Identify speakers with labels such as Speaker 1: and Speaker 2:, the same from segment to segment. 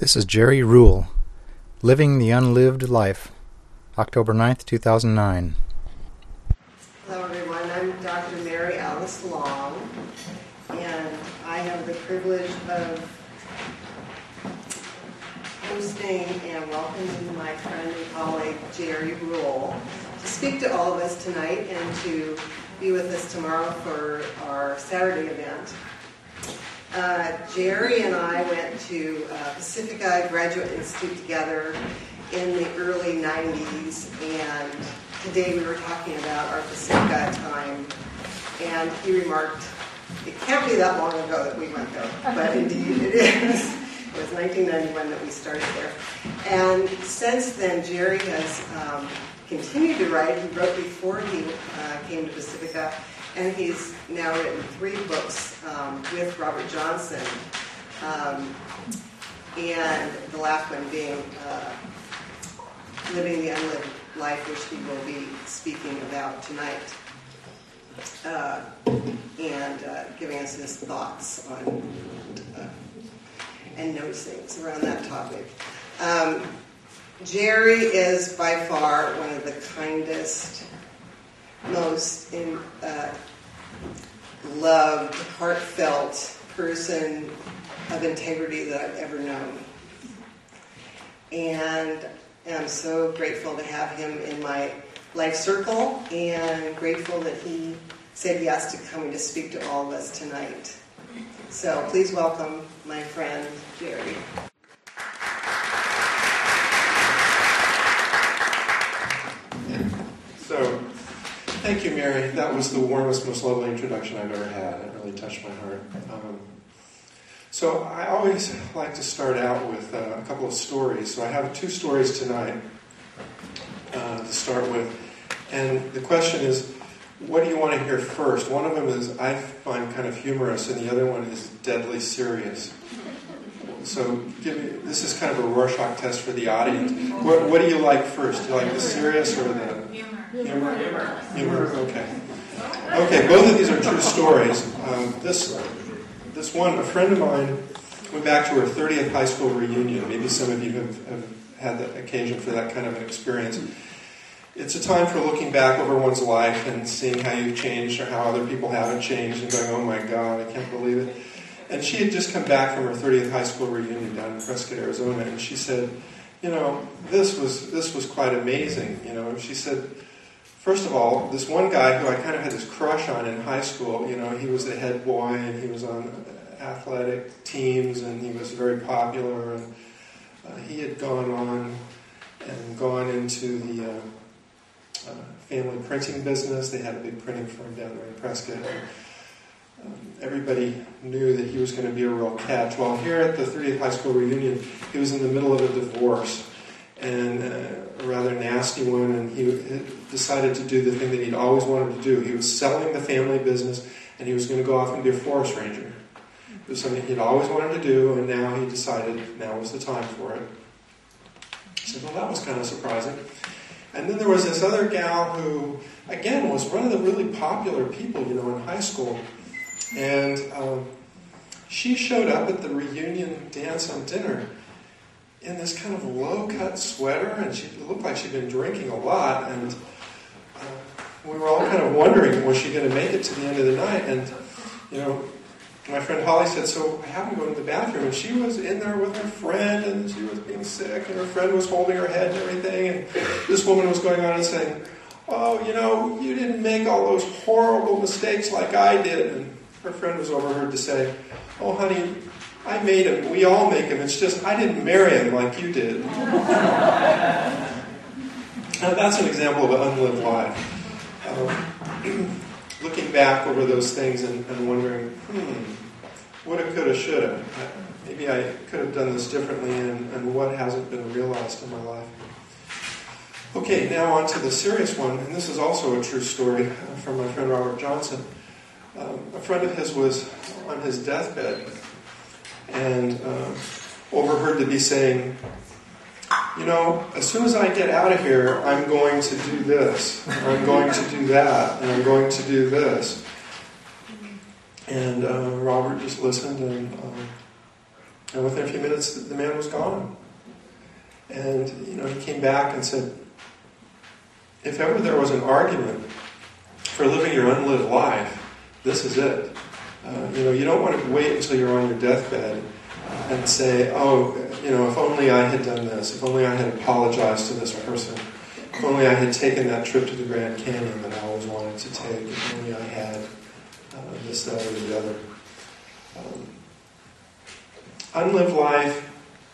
Speaker 1: This is Jerry Rule, Living the Unlived Life, October 9th, 2009.
Speaker 2: Hello everyone, I'm Dr. Mary Alice Long, and I have the privilege of hosting and welcoming my friend and colleague Jerry Rule to speak to all of us tonight and to be with us tomorrow for our Saturday event. Jerry and I went to Pacifica Graduate Institute together in the early 90s, and today we were talking about our Pacifica time, and he remarked, it can't be that long ago that we went there, but indeed it is. It was 1991 that we started there. And since then, Jerry has continued to write. He wrote before he came to Pacifica, and he's now written 3 books with Robert Johnson, and the last one being Living the Unlived Life, which he will be speaking about tonight, and giving us his thoughts on and knows things around that topic. Jerry is by far one of the kindest, most loved, heartfelt person of integrity that I've ever known. And I'm so grateful to have him in my life circle, and grateful that he said yes to coming to speak to all of us tonight. So please welcome my friend, Jerry.
Speaker 3: So, thank you, Mary. That was the warmest, most lovely introduction I've ever had. It really touched my heart. So I always like to start out with a couple of stories. So I have 2 stories tonight to start with. And the question is, what do you want to hear first? One of them is I find kind of humorous, and the other one is deadly serious. So this is kind of a Rorschach test for the audience. What do you like first? Do you like the serious or the humor? Humor. Okay. Okay. Both of these are true stories. This one, a friend of mine went back to her 30th high school reunion. Maybe some of you have had the occasion for that kind of an experience. It's a time for looking back over one's life and seeing how you've changed or how other people haven't changed and going, oh my God, I can't believe it. And she had just come back from her 30th high school reunion down in Prescott, Arizona, and she said, this was quite amazing. She said, first of all, this one guy who I kind of had this crush on in high school, he was the head boy and he was on athletic teams and he was very popular, and he had gone on and gone into the family printing business. They had a big printing firm down there in Prescott. Everybody knew that he was going to be a real catch. Well, here at the 30th high school reunion, he was in the middle of a divorce, and a rather nasty one, and he decided to do the thing that he'd always wanted to do. He was selling the family business, and he was going to go off and be a forest ranger. It was something he'd always wanted to do, and now he decided now was the time for it. I said, well, that was kind of surprising. And then there was this other gal who, again, was one of the really popular people, in high school. And she showed up at the reunion dance and dinner in this kind of low-cut sweater, and she looked like she'd been drinking a lot. And we were all kind of wondering, was she going to make it to the end of the night? And, my friend Holly said, so I happened to go to the bathroom, and she was in there with her friend, and she was being sick, and her friend was holding her head and everything, and this woman was going on and saying, oh, you didn't make all those horrible mistakes like I did. And her friend was overheard to say, oh, honey, I made him. We all make him. It's just I didn't marry him like you did. Now, that's an example of an unlived life. Looking back over those things and wondering, woulda, coulda, shoulda. Maybe I could have done this differently, and what hasn't been realized in my life. Okay, now on to the serious one, and this is also a true story from my friend Robert Johnson. A friend of his was on his deathbed and overheard to be saying, as soon as I get out of here, I'm going to do this, I'm going to do that, and I'm going to do this. And Robert just listened and And within a few minutes, the man was gone. And, he came back and said, if ever there was an argument for living your unlived life, this is it. You don't want to wait until you're on your deathbed and say, if only I had done this, if only I had apologized to this person, if only I had taken that trip to the Grand Canyon that I always wanted to take, if only I had this, that, or the other. Unlived life,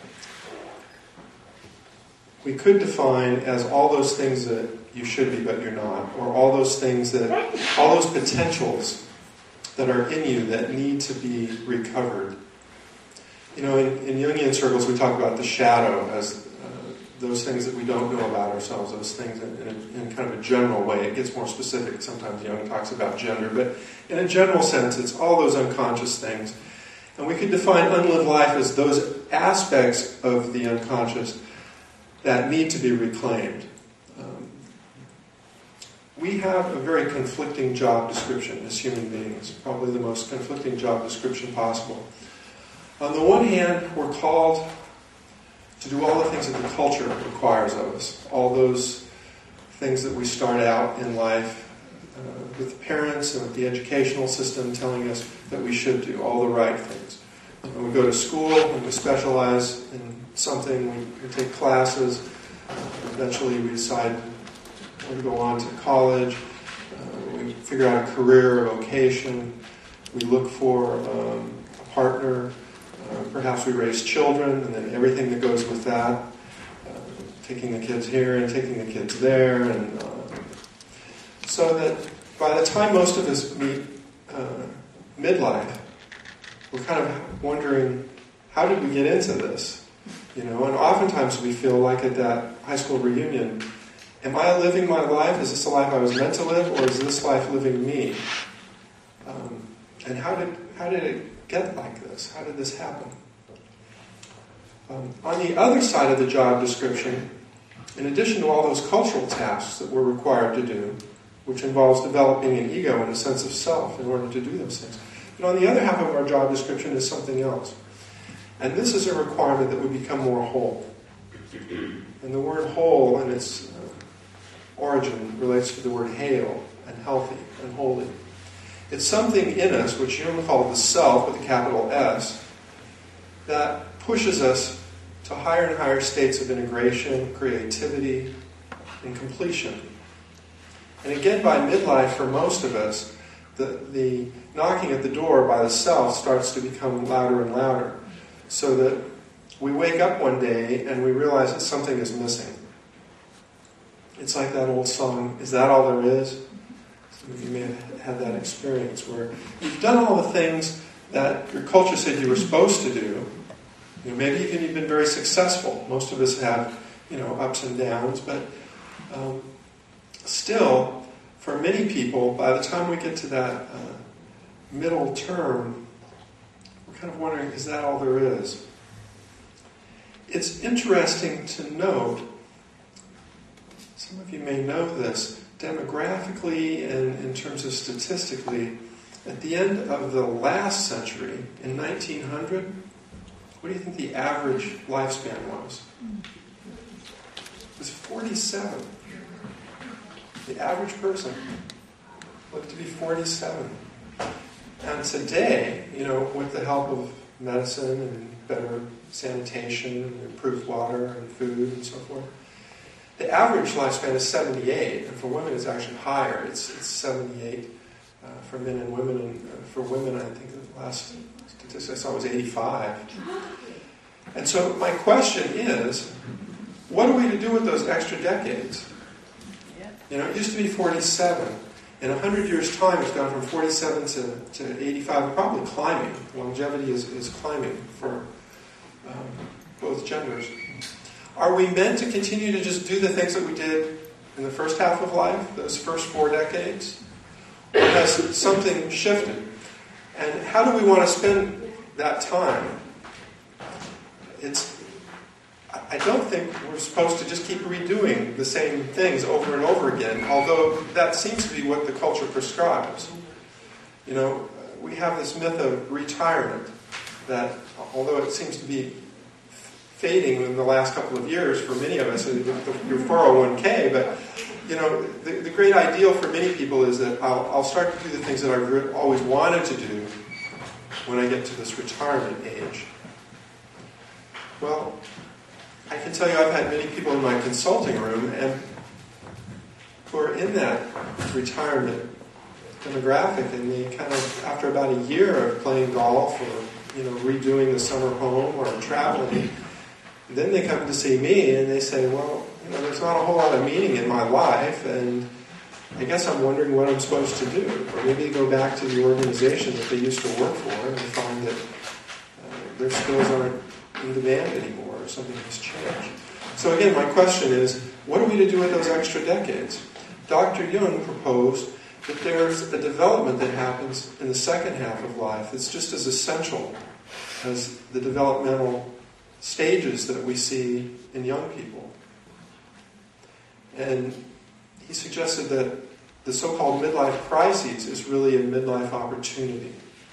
Speaker 3: we could define as all those things that you should be but you're not, or all those potentials that are in you that need to be recovered. In Jungian circles we talk about the shadow as those things that we don't know about ourselves, those things in kind of a general way. It gets more specific. Sometimes Jung talks about gender, but in a general sense it's all those unconscious things. And we could define unlived life as those aspects of the unconscious that need to be reclaimed. We have a very conflicting job description as human beings, probably the most conflicting job description possible. On the one hand, we're called to do all the things that the culture requires of us, all those things that we start out in life with the parents and with the educational system telling us that we should do, all the right things. When we go to school, when we specialize in something, we take classes, eventually we decide to go on to college, we figure out a career, a vocation, we look for a partner, perhaps we raise children, and then everything that goes with that, taking the kids here and taking the kids there, and so that by the time most of us meet midlife, we're kind of wondering, how did we get into this? And oftentimes we feel like at that high school reunion, am I living my life? Is this the life I was meant to live, or is this life living me? And how did it get like this? How did this happen? On the other side of the job description, in addition to all those cultural tasks that we're required to do, which involves developing an ego and a sense of self in order to do those things, but on the other half of our job description is something else. And this is a requirement that we become more whole. And the word whole in its origin relates to the word hale and healthy and holy. It's something in us, which Jung called the self with a capital S, that pushes us to higher and higher states of integration, creativity, and completion. And again, by midlife, for most of us, the knocking at the door by the self starts to become louder and louder, so that we wake up one day and we realize that something is missing. It's like that old song, "Is That All There Is?" Some of you may have had that experience where you've done all the things that your culture said you were supposed to do. Maybe even you've been very successful. Most of us have, ups and downs, but still, for many people, by the time we get to that middle term, we're kind of wondering, is that all there is? It's interesting to note, some of you may know this, demographically and in terms of statistically, at the end of the last century, in 1900, what do you think the average lifespan was? It was 47. The average person lived to be 47. And today, with the help of medicine and better sanitation and improved water and food and so forth, the average lifespan is 78, and for women it's actually higher. It's 78 for men and women, and for women I think the last statistic I saw was 85. And so my question is, what are we to do with those extra decades? It used to be 47. In 100 years' time, it's gone from 47 to 85, probably climbing. Longevity is climbing for both genders. Are we meant to continue to just do the things that we did in the first half of life, those first 4 decades? Or has something shifted? And how do we want to spend that time? I don't think we're supposed to just keep redoing the same things over and over again, although that seems to be what the culture prescribes. We have this myth of retirement, that although it seems to be fading in the last couple of years for many of us, your 401k, but the great ideal for many people is that I'll start to do the things that I've always wanted to do when I get to this retirement age. Well, I can tell you I've had many people in my consulting room and who are in that retirement demographic, and they kind of, after about a year of playing golf or redoing the summer home or traveling, then they come to see me and they say, well, there's not a whole lot of meaning in my life, and I guess I'm wondering what I'm supposed to do. Or maybe they go back to the organization that they used to work for and they find that their skills aren't in demand anymore, or something has changed. So again, my question is, what are we to do with those extra decades? Dr. Jung proposed that there's a development that happens in the second half of life that's just as essential as the developmental stages that we see in young people. And he suggested that the so-called midlife crises is really a midlife opportunity.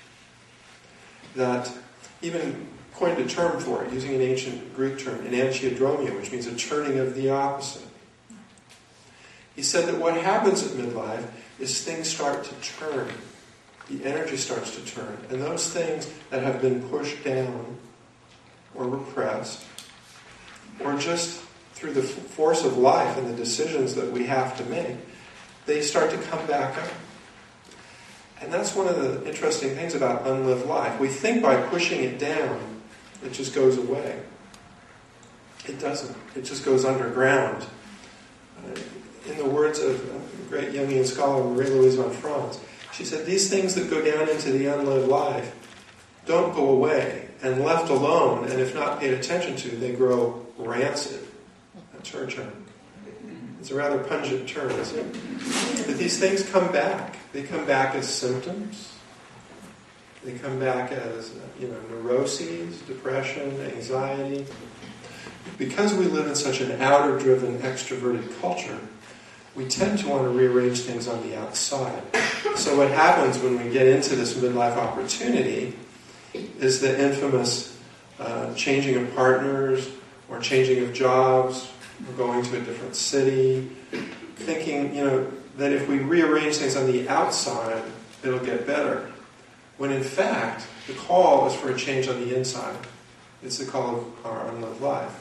Speaker 3: That even coined a term for it, using an ancient Greek term, enantiodromia, which means a turning of the opposite. He said that what happens at midlife is things start to turn. The energy starts to turn. And those things that have been pushed down or repressed, or just through the force of life and the decisions that we have to make, they start to come back up. And that's one of the interesting things about unlived life. We think by pushing it down, it just goes away. It doesn't. It just goes underground. In the words of a great Jungian scholar, Marie-Louise von Franz, she said, these things that go down into the unlived life don't go away, and left alone, and if not paid attention to, they grow rancid. That's her term. It's a rather pungent term, isn't it? But these things come back. They come back as symptoms. They come back as, neuroses, depression, anxiety. Because we live in such an outer-driven, extroverted culture, we tend to want to rearrange things on the outside. So what happens when we get into this midlife opportunity is the infamous changing of partners or changing of jobs, or going to a different city, thinking, that if we rearrange things on the outside, it'll get better. When in fact, the call is for a change on the inside. It's the call of our unlived life.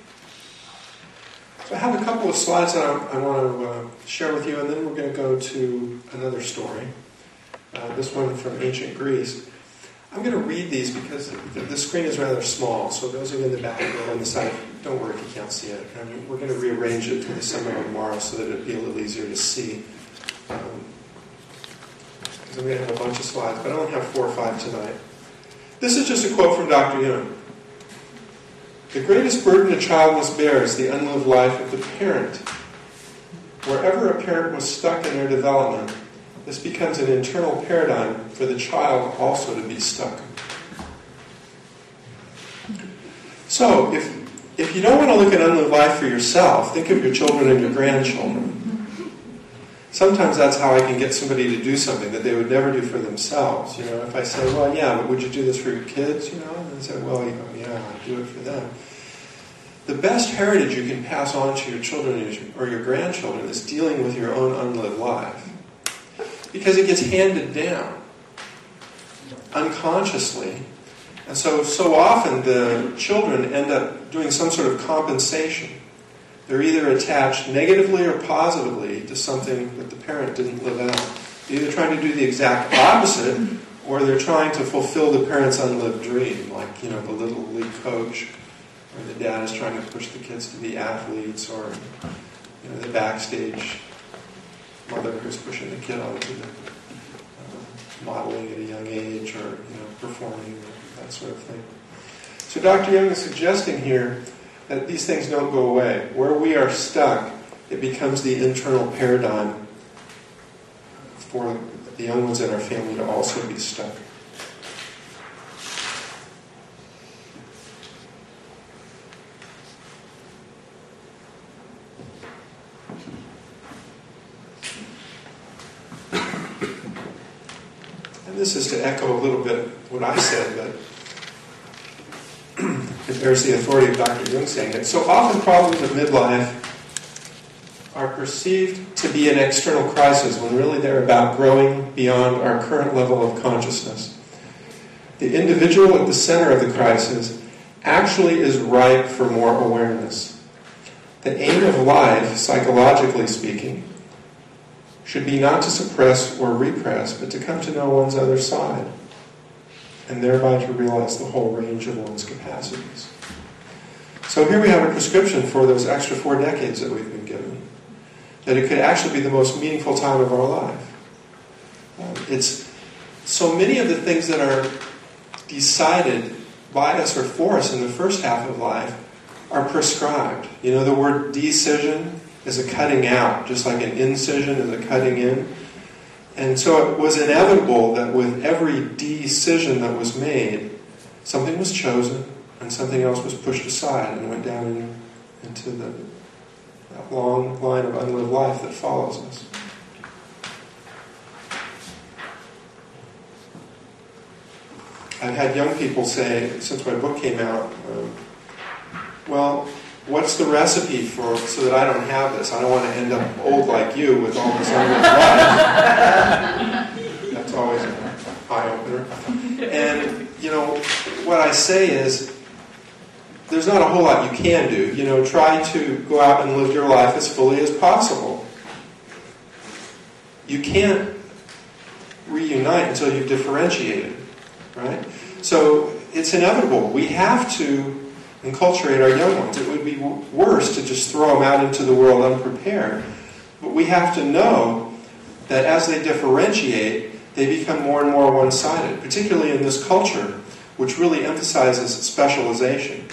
Speaker 3: So I have a couple of slides that I want to share with you, and then we're going to go to another story. This one from ancient Greece. I'm going to read these because the screen is rather small, so those of you in the back or on the side, don't worry if you can't see it. We're going to rearrange it to the seminar tomorrow so that it'll be a little easier to see. Because I'm going to have a bunch of slides, but I only have 4 or 5 tonight. This is just a quote from Dr. Jung. The greatest burden a child must bear is the unlived life of the parent. Wherever a parent was stuck in their development, this becomes an internal paradigm for the child also to be stuck. So, if you don't want to look at unlived life for yourself, think of your children and your grandchildren. Sometimes that's how I can get somebody to do something that they would never do for themselves. If I say, well, yeah, but would you do this for your kids? And they say, well, yeah, I'd do it for them. The best heritage you can pass on to your children or your grandchildren is dealing with your own unlived life. Because it gets handed down unconsciously. And so often the children end up doing some sort of compensation. They're either attached negatively or positively to something that the parent didn't live out. They're either trying to do the exact opposite, or they're trying to fulfill the parent's unlived dream, like, the little league coach, or the dad is trying to push the kids to be athletes, or, the backstage mother who's pushing the kid onto the modeling at a young age, or, performing, that sort of thing. So Dr. Jung is suggesting here that these things don't go away. Where we are stuck, it becomes the internal paradigm for the young ones in our family to also be stuck. And this is to echo a little bit what I said, but there's the authority of Dr. Jung saying it. So often problems of midlife are perceived to be an external crisis when really they're about growing beyond our current level of consciousness. The individual at the center of the crisis actually is ripe for more awareness. The aim of life, psychologically speaking, should be not to suppress or repress, but to come to know one's other side, and thereby to realize the whole range of one's capacities. So here we have a prescription for those extra 4 decades that we've been given, that it could actually be the most meaningful time of our life. It's so many of the things that are decided by us or for us in the first half of life are prescribed. You know, the word decision is a cutting out, just like an incision is a cutting in. And so it was inevitable that with every decision that was made, something was chosen and something else was pushed aside and went down into that long line of unlived life that follows us. I've had young people say, since my book came out, well, what's the recipe so that I don't have this? I don't want to end up old like you with all this unlived life. That's always an eye-opener. And, you know, what I say is, there's not a whole lot you can do. You know, try to go out and live your life as fully as possible. You can't reunite until you've differentiated, right? So it's inevitable. We have to enculturate our young ones. It would be worse to just throw them out into the world unprepared. But we have to know that as they differentiate, they become more and more one-sided, particularly in this culture, which really emphasizes specialization.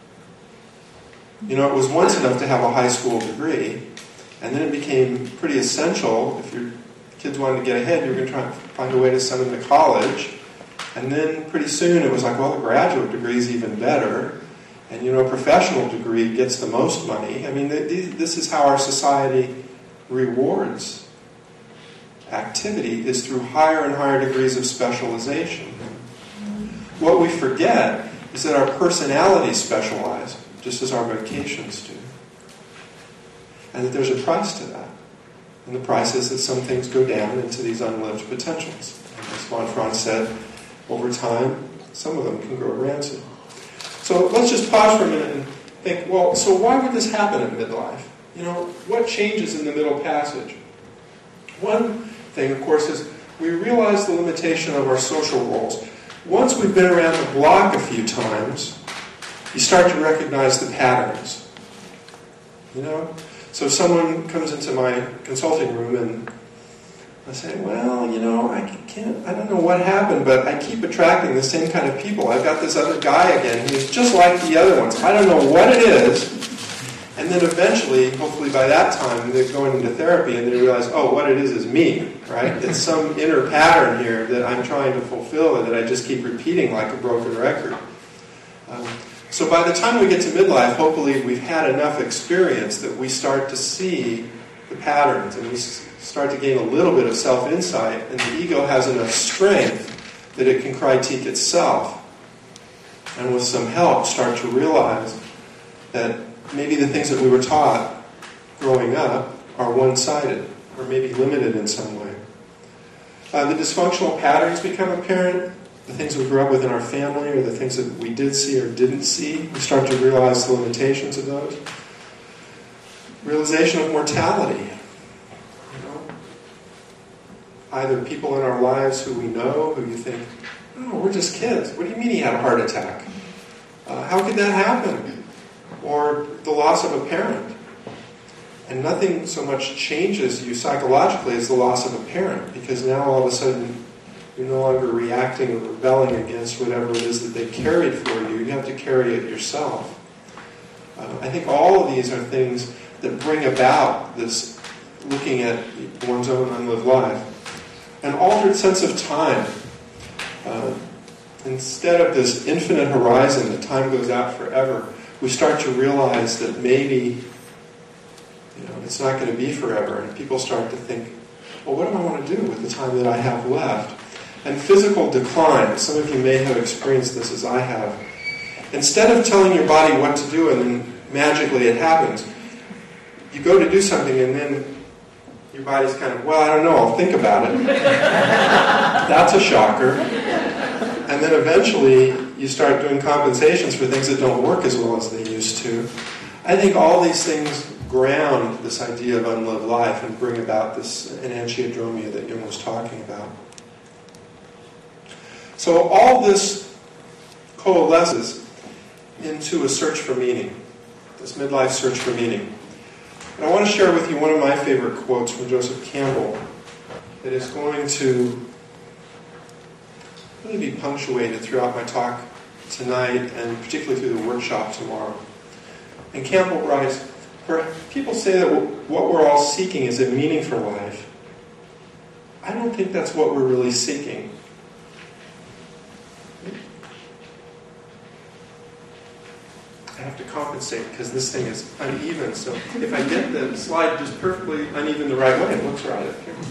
Speaker 3: You know, it was once enough to have a high school degree, and then it became pretty essential. If your kids wanted to get ahead, you were going to try and find a way to send them to college. And then pretty soon it was like, well, a graduate degree is even better. And, you know, a professional degree gets the most money. I mean, this is how our society rewards activity, is through higher and higher degrees of specialization. What we forget is that our personalities specialize, just as our vocations do. And that there's a price to that. And the price is that some things go down into these unlived potentials. And as von Franz said, over time, some of them can grow rancid. So let's just pause for a minute and think, well, so why would this happen in midlife? You know, what changes in the middle passage? One thing, of course, is we realize the limitation of our social roles. Once we've been around the block a few times, you start to recognize the patterns. You know? So if someone comes into my consulting room and I say, well, you know, I don't know what happened, but I keep attracting the same kind of people. I've got this other guy again who's just like the other ones. I don't know what it is. And then eventually, hopefully by that time, they're going into therapy and they realize, oh, what it is me, right? It's some inner pattern here that I'm trying to fulfill and that I just keep repeating like a broken record. So by the time we get to midlife, hopefully we've had enough experience that we start to see the patterns and we start to gain a little bit of self-insight, and the ego has enough strength that it can critique itself. And with some help, start to realize that maybe the things that we were taught growing up are one-sided, or maybe limited in some way. The dysfunctional patterns become apparent. The things we grew up with in our family, or the things that we did see or didn't see, we start to realize the limitations of those. Realization of mortality. You know? Either people in our lives who we know, who you think, oh, we're just kids. What do you mean he had a heart attack? How could that happen? Or the loss of a parent. And nothing so much changes you psychologically as the loss of a parent, because now all of a sudden you're no longer reacting or rebelling against whatever it is that they carried for you. You have to carry it yourself. I think all of these are things that bring about this looking at one's own unlived life. An altered sense of time. Instead of this infinite horizon that time goes out forever, we start to realize that maybe it's not going to be forever. And people start to think, well, what do I want to do with the time that I have left? And physical decline, some of you may have experienced this as I have. instead of telling your body what to do and then magically it happens, you go to do something and then your body's kind of, well, I don't know, I'll think about it. That's a shocker. And then eventually you start doing compensations for things that don't work as well as they used to. I think all these things ground this idea of unlived life and bring about this enantiodromia that Jung was talking about. So all this coalesces into a search for meaning, this midlife search for meaning. And I want to share with you one of my favorite quotes from Joseph Campbell that is going to really be punctuated throughout my talk tonight and particularly through the workshop tomorrow. And Campbell writes, people say that what we're all seeking is a meaning for life. I don't think that's what we're really seeking. I have to compensate because this thing is uneven. So if I get the slide just perfectly uneven the right way, it looks right up here.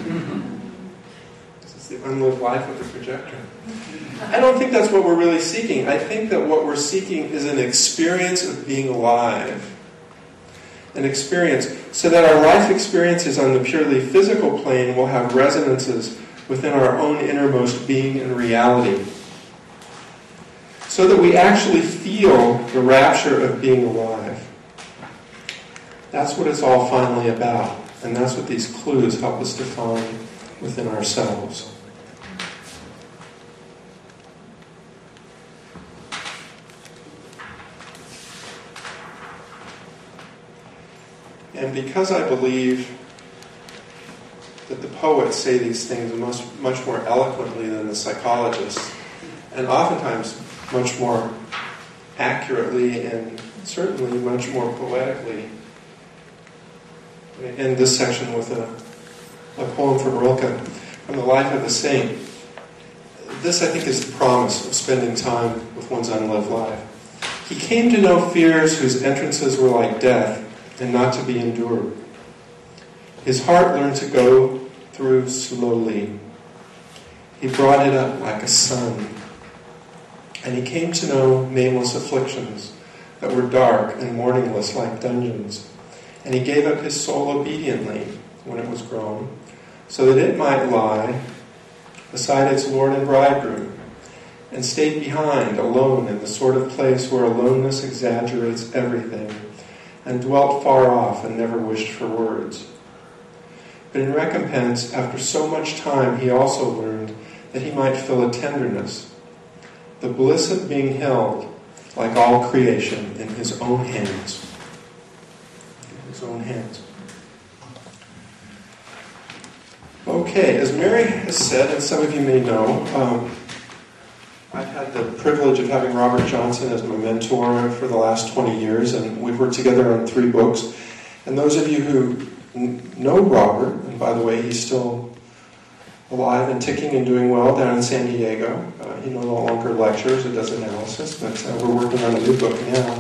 Speaker 3: This is the unlived life of the projector. I don't think that's what we're really seeking. I think that what we're seeking is an experience of being alive. An experience, so that our life experiences on the purely physical plane will have resonances within our own innermost being and reality. So that we actually feel the rapture of being alive. That's what it's all finally about. And that's what these clues help us to find within ourselves. And because I believe that the poets say these things much more eloquently than the psychologists, and oftentimes much more accurately and certainly much more poetically. I end this section with a poem from Rilke, from the life of a saint. This, I think, is the promise of spending time with one's unlived life. He came to know fears whose entrances were like death and not to be endured. His heart learned to go through slowly. He brought it up like a sun. And he came to know nameless afflictions that were dark and mourningless like dungeons. And he gave up his soul obediently when it was grown, so that it might lie beside its Lord and Bridegroom, and stayed behind, alone, in the sort of place where aloneness exaggerates everything, and dwelt far off and never wished for words. But in recompense, after so much time, he also learned that he might feel a tenderness, the bliss of being held, like all creation, in his own hands. In his own hands. Okay, as Mary has said, and some of you may know, I've had the privilege of having Robert Johnson as my mentor for the last 20 years, and we've worked together on 3 books. And those of you who know Robert, and by the way, he's still alive and ticking and doing well down in San Diego. He no longer lectures or does analysis, but we're working on a new book now.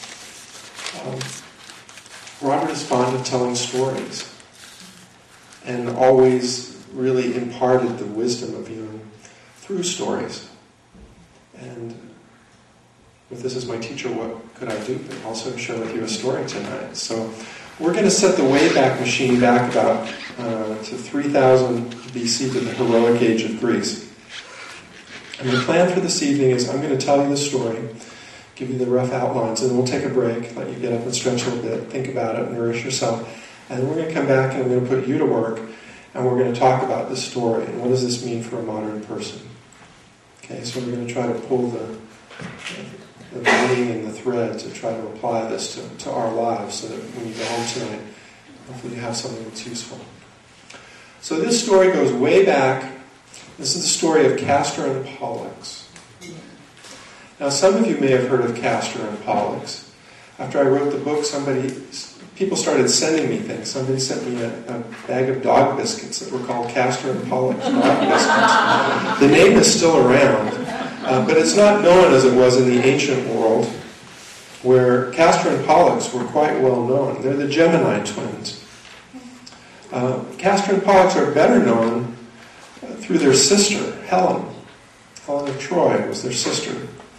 Speaker 3: Robert is fond of telling stories and always really imparted the wisdom of Jung through stories. And with this as my teacher, what could I do but also share with you a story tonight? So we're going to set the Wayback Machine back about to 3000 BC to the heroic age of Greece. And the plan for this evening is I'm going to tell you the story, give you the rough outlines, and we'll take a break, let you get up and stretch a little bit, think about it, nourish yourself. And then we're going to come back and I'm going to put you to work, and we're going to talk about this story and what does this mean for a modern person. Okay, so we're going to try to pull the meaning and the thread to try to apply this to our lives so that when you go home tonight, hopefully you have something that's useful. So this story goes way back. This is the story of Castor and Pollux. Now some of you may have heard of Castor and Pollux. After I wrote the book, people started sending me things. Somebody sent me a bag of dog biscuits that were called Castor and Pollux dog biscuits. The name is still around, but it's not known as it was in the ancient world, where Castor and Pollux were quite well known. They're the Gemini twins. Castor and Pollux are better known through their sister, Helen. Helen of Troy was their sister.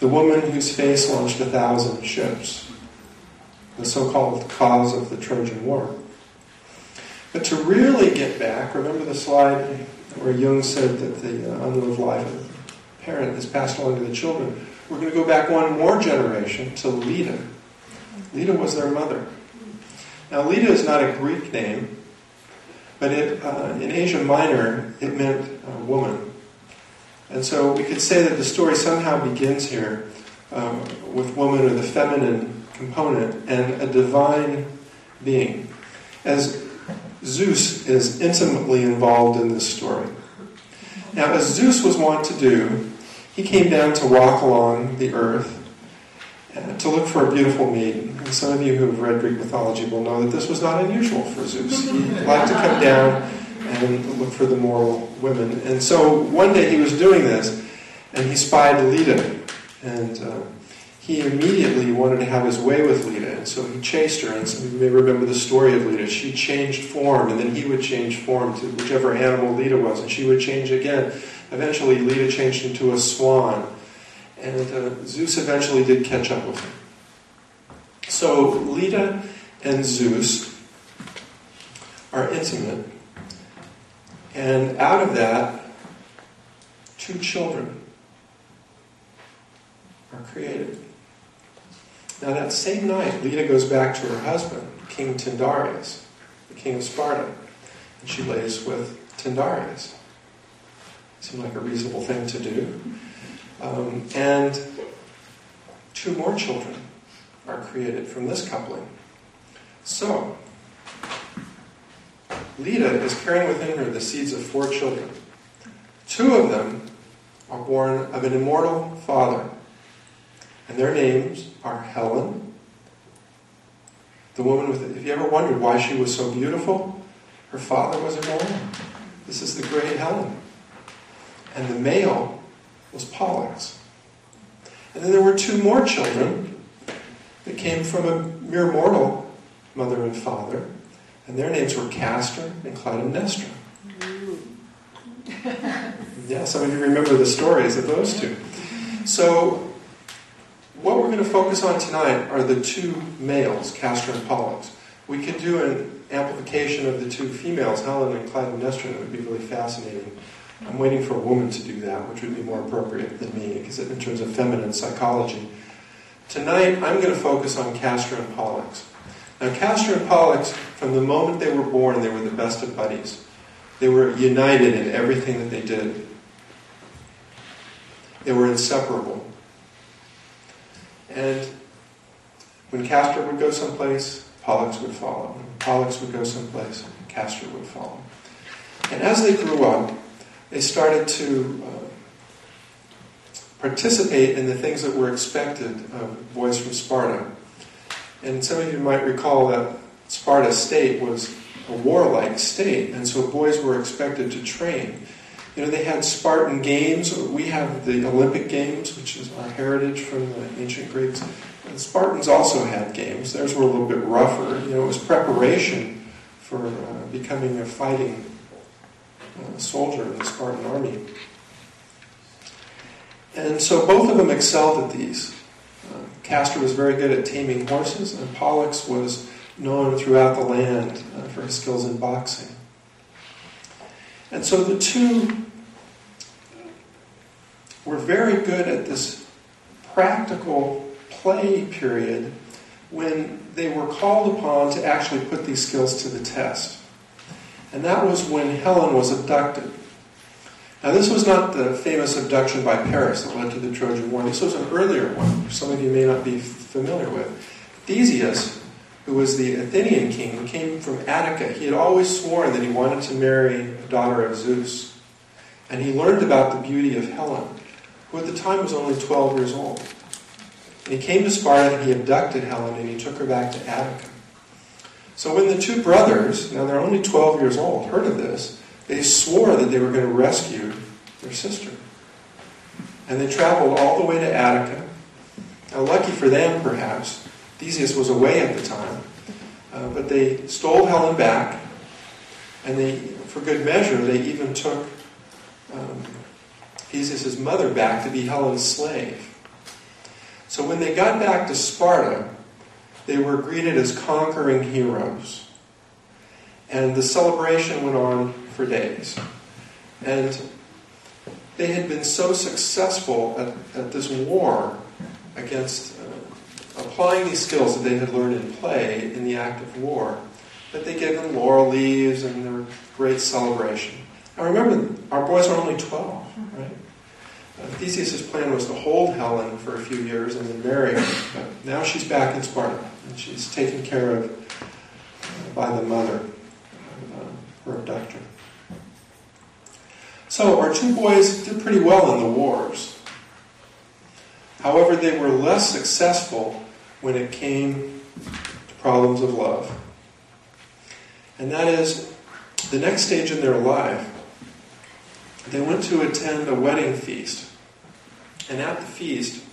Speaker 3: the woman whose face launched 1,000 ships, the so-called cause of the Trojan War. But to really get back, remember the slide where Jung said that the unlived life of the parent is passed along to the children. We're going to go back one more generation to Leda. Leda was their mother. Now, Leda is not a Greek name, but in Asia Minor, it meant woman. And so we could say that the story somehow begins here with woman, or the feminine component, and a divine being, as Zeus is intimately involved in this story. Now, as Zeus was wont to do, he came down to walk along the earth to look for a beautiful maiden. And some of you who have read Greek mythology will know that this was not unusual for Zeus. He liked to come down and look for the mortal women. And so one day he was doing this, and he spied Leda. And he immediately wanted to have his way with Leda. And so he chased her. And some of you may remember the story of Leda. She changed form, and then he would change form to whichever animal Leda was, and she would change again. Eventually, Leda changed into a swan. And Zeus eventually did catch up with him. So Leda and Zeus are intimate. And out of that, 2 children are created. Now that same night, Leda goes back to her husband, King Tyndareus, the king of Sparta. And she lays with Tyndareus. Seemed like a reasonable thing to do. And 2 more children are created from this coupling. So, Leda is carrying within her the seeds of 4 children. 2 of them are born of an immortal father. And their names are Helen, the woman with... Have you ever wondered why she was so beautiful? Her father was immortal. This is the great Helen. And the male was Pollux. And then there were 2 more children that came from a mere mortal mother and father. And their names were Castor and Clytemnestra. Yeah, some of you remember the stories of those 2. So, what we're going to focus on tonight are the 2 males, Castor and Pollux. We could do an amplification of the 2 females, Helen and Clytemnestra, and it would be really fascinating. I'm waiting for a woman to do that, which would be more appropriate than me, because in terms of feminine psychology. Tonight, I'm going to focus on Castor and Pollux. Now, Castor and Pollux, from the moment they were born, they were the best of buddies. They were united in everything that they did. They were inseparable. And when Castor would go someplace, Pollux would follow. When Pollux would go someplace, Castor would follow. And as they grew up, they started to participate in the things that were expected of boys from Sparta. And some of you might recall that Sparta state was a warlike state, and so boys were expected to train. You know, they had Spartan games. We have the Olympic Games, which is our heritage from the ancient Greeks. And the Spartans also had games. Theirs were a little bit rougher. You know, it was preparation for becoming a fighting soldier in the Spartan army. And so both of them excelled at these. Castor was very good at taming horses, and Pollux was known throughout the land for his skills in boxing. And so the 2 were very good at this practical play period when they were called upon to actually put these skills to the test. And that was when Helen was abducted. Now, this was not the famous abduction by Paris that led to the Trojan War. This was an earlier one, which some of you may not be familiar with. Theseus, who was the Athenian king, came from Attica. He had always sworn that he wanted to marry a daughter of Zeus. And he learned about the beauty of Helen, who at the time was only 12 years old. And he came to Sparta and he abducted Helen and he took her back to Attica. So when the 2 brothers, now they're only 12 years old, heard of this, they swore that they were going to rescue their sister. And they traveled all the way to Attica. Now, lucky for them, perhaps, Theseus was away at the time. But they stole Helen back. And they, for good measure, they even took Theseus' mother back to be Helen's slave. So when they got back to Sparta, they were greeted as conquering heroes. And the celebration went on for days. And they had been so successful at this war against applying these skills that they had learned in play in the active war, that they gave them laurel leaves and there was great celebration. Now remember, our boys are only 12, right? Theseus' plan was to hold Helen for a few years and then marry her. But now she's back in Sparta, and she's taken care of by the mother, her abductor. So our two boys did pretty well in the wars. However, they were less successful when it came to problems of love. And that is, the next stage in their life, they went to attend a wedding feast. And at the feast,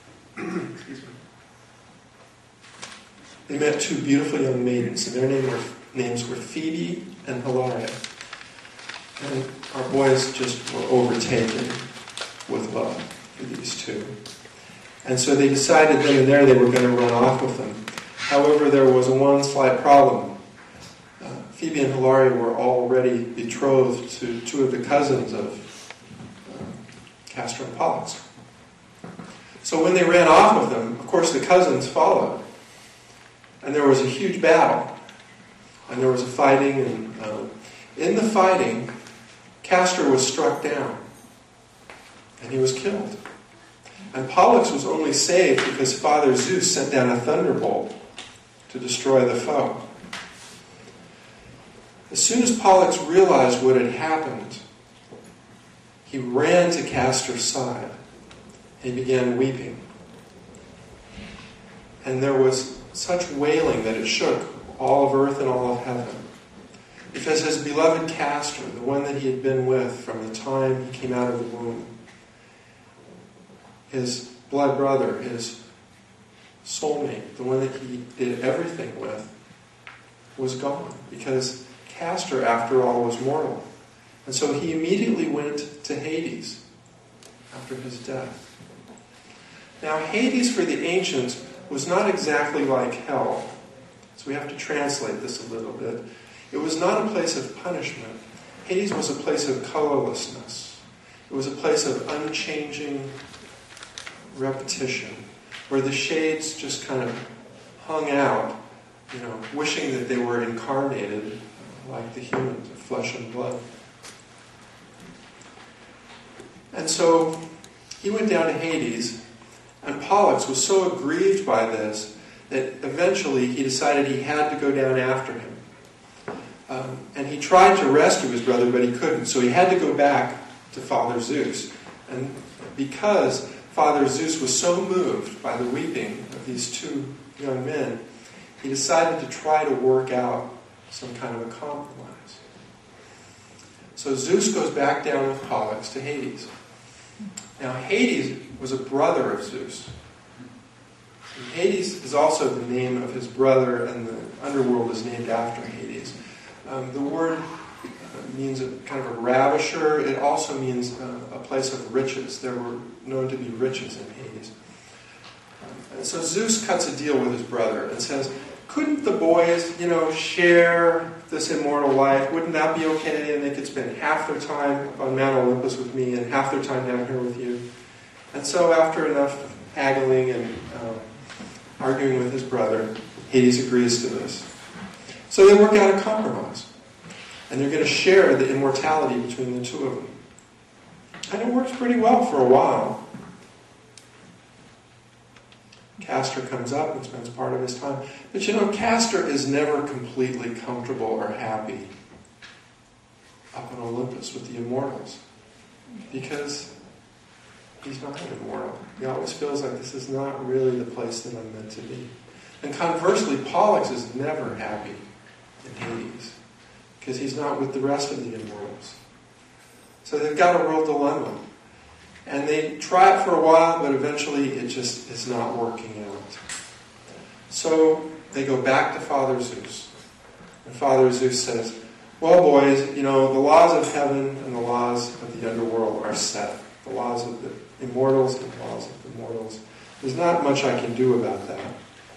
Speaker 3: they met two beautiful young maidens, and their names were Phoebe and Hilaria. And our boys just were overtaken with love for these two. And so they decided then and there they were going to run off with them. However, there was one slight problem. Phoebe and Hilaria were already betrothed to two of the cousins of Castor and Pollux. So when they ran off with them, of course the cousins followed. And there was a huge battle. And there was a fighting. And in the fighting, Castor was struck down. And he was killed. And Pollux was only saved because Father Zeus sent down a thunderbolt to destroy the foe. As soon as Pollux realized what had happened, he ran to Castor's side. He began weeping. And there was such wailing that it shook all of earth and all of heaven. Because his beloved Castor, the one that he had been with from the time he came out of the womb, his blood brother, his soulmate, the one that he did everything with, was gone. Because Castor, after all, was mortal. And so he immediately went to Hades after his death. Now, Hades for the ancients was not exactly like hell. So we have to translate this a little bit. It was not a place of punishment. Hades was a place of colorlessness. It was a place of unchanging repetition, where the shades just kind of hung out, wishing that they were incarnated like the humans of flesh and blood. And so he went down to Hades, and Pollux was so aggrieved by this that eventually he decided he had to go down after him. And he tried to rescue his brother, but he couldn't. So he had to go back to Father Zeus. And because Father Zeus was so moved by the weeping of these two young men, he decided to try to work out some kind of a compromise. So Zeus goes back down with Pollux to Hades. Now Hades was a brother of Zeus. And Hades is also the name of his brother, and the underworld is named after Hades. The word means a kind of a ravisher. It also means a place of riches. There were known to be riches in Hades. And so Zeus cuts a deal with his brother and says, couldn't the boys, share this immortal life? Wouldn't that be okay? And they could spend half their time on Mount Olympus with me and half their time down here with you. And so after enough haggling and arguing with his brother, Hades agrees to this. So they work out a compromise. And they're going to share the immortality between the two of them. And it works pretty well for a while. Castor comes up and spends part of his time. But Castor is never completely comfortable or happy up on Olympus with the immortals. Because he's not an immortal. He always feels like this is not really the place that I'm meant to be. And conversely, Pollux is never happy in Hades, because he's not with the rest of the immortals. So they've got a real dilemma. And they try it for a while, but eventually it just is not working out. So they go back to Father Zeus. And Father Zeus says, well, boys, the laws of heaven and the laws of the underworld are set. The laws of the immortals and the laws of the mortals. There's not much I can do about that.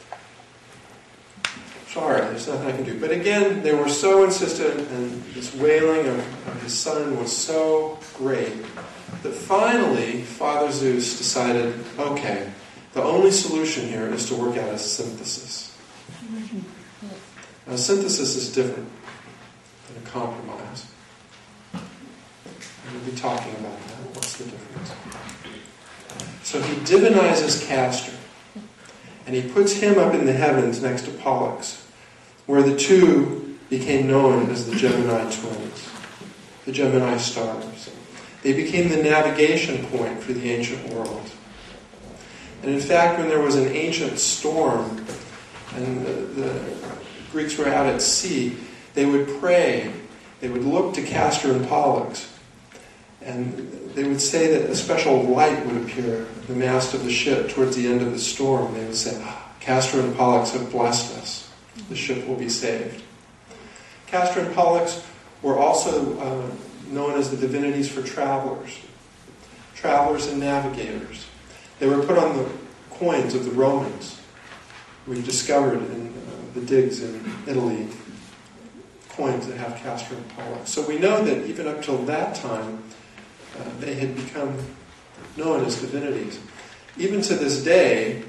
Speaker 3: Sorry, there's nothing I can do. But again, they were so insistent, and this wailing of his son was so great, that finally Father Zeus decided, okay, the only solution here is to work out a synthesis. Now, a synthesis is different than a compromise. And we'll be talking about that. What's the difference? So he divinizes Castor, and he puts him up in the heavens next to Pollux, where the two became known as the Gemini twins, the Gemini stars. They became the navigation point for the ancient world. And in fact, when there was an ancient storm and the Greeks were out at sea, they would pray, they would look to Castor and Pollux, and they would say that a special light would appear at the mast of the ship towards the end of the storm. They would say, Castor and Pollux have blessed us. The ship will be saved. Castor and Pollux were also known as the divinities for travelers and navigators. They were put on the coins of the Romans. We discovered in the digs in Italy coins that have Castor and Pollux. So we know that even up till that time, they had become known as divinities. Even to this day,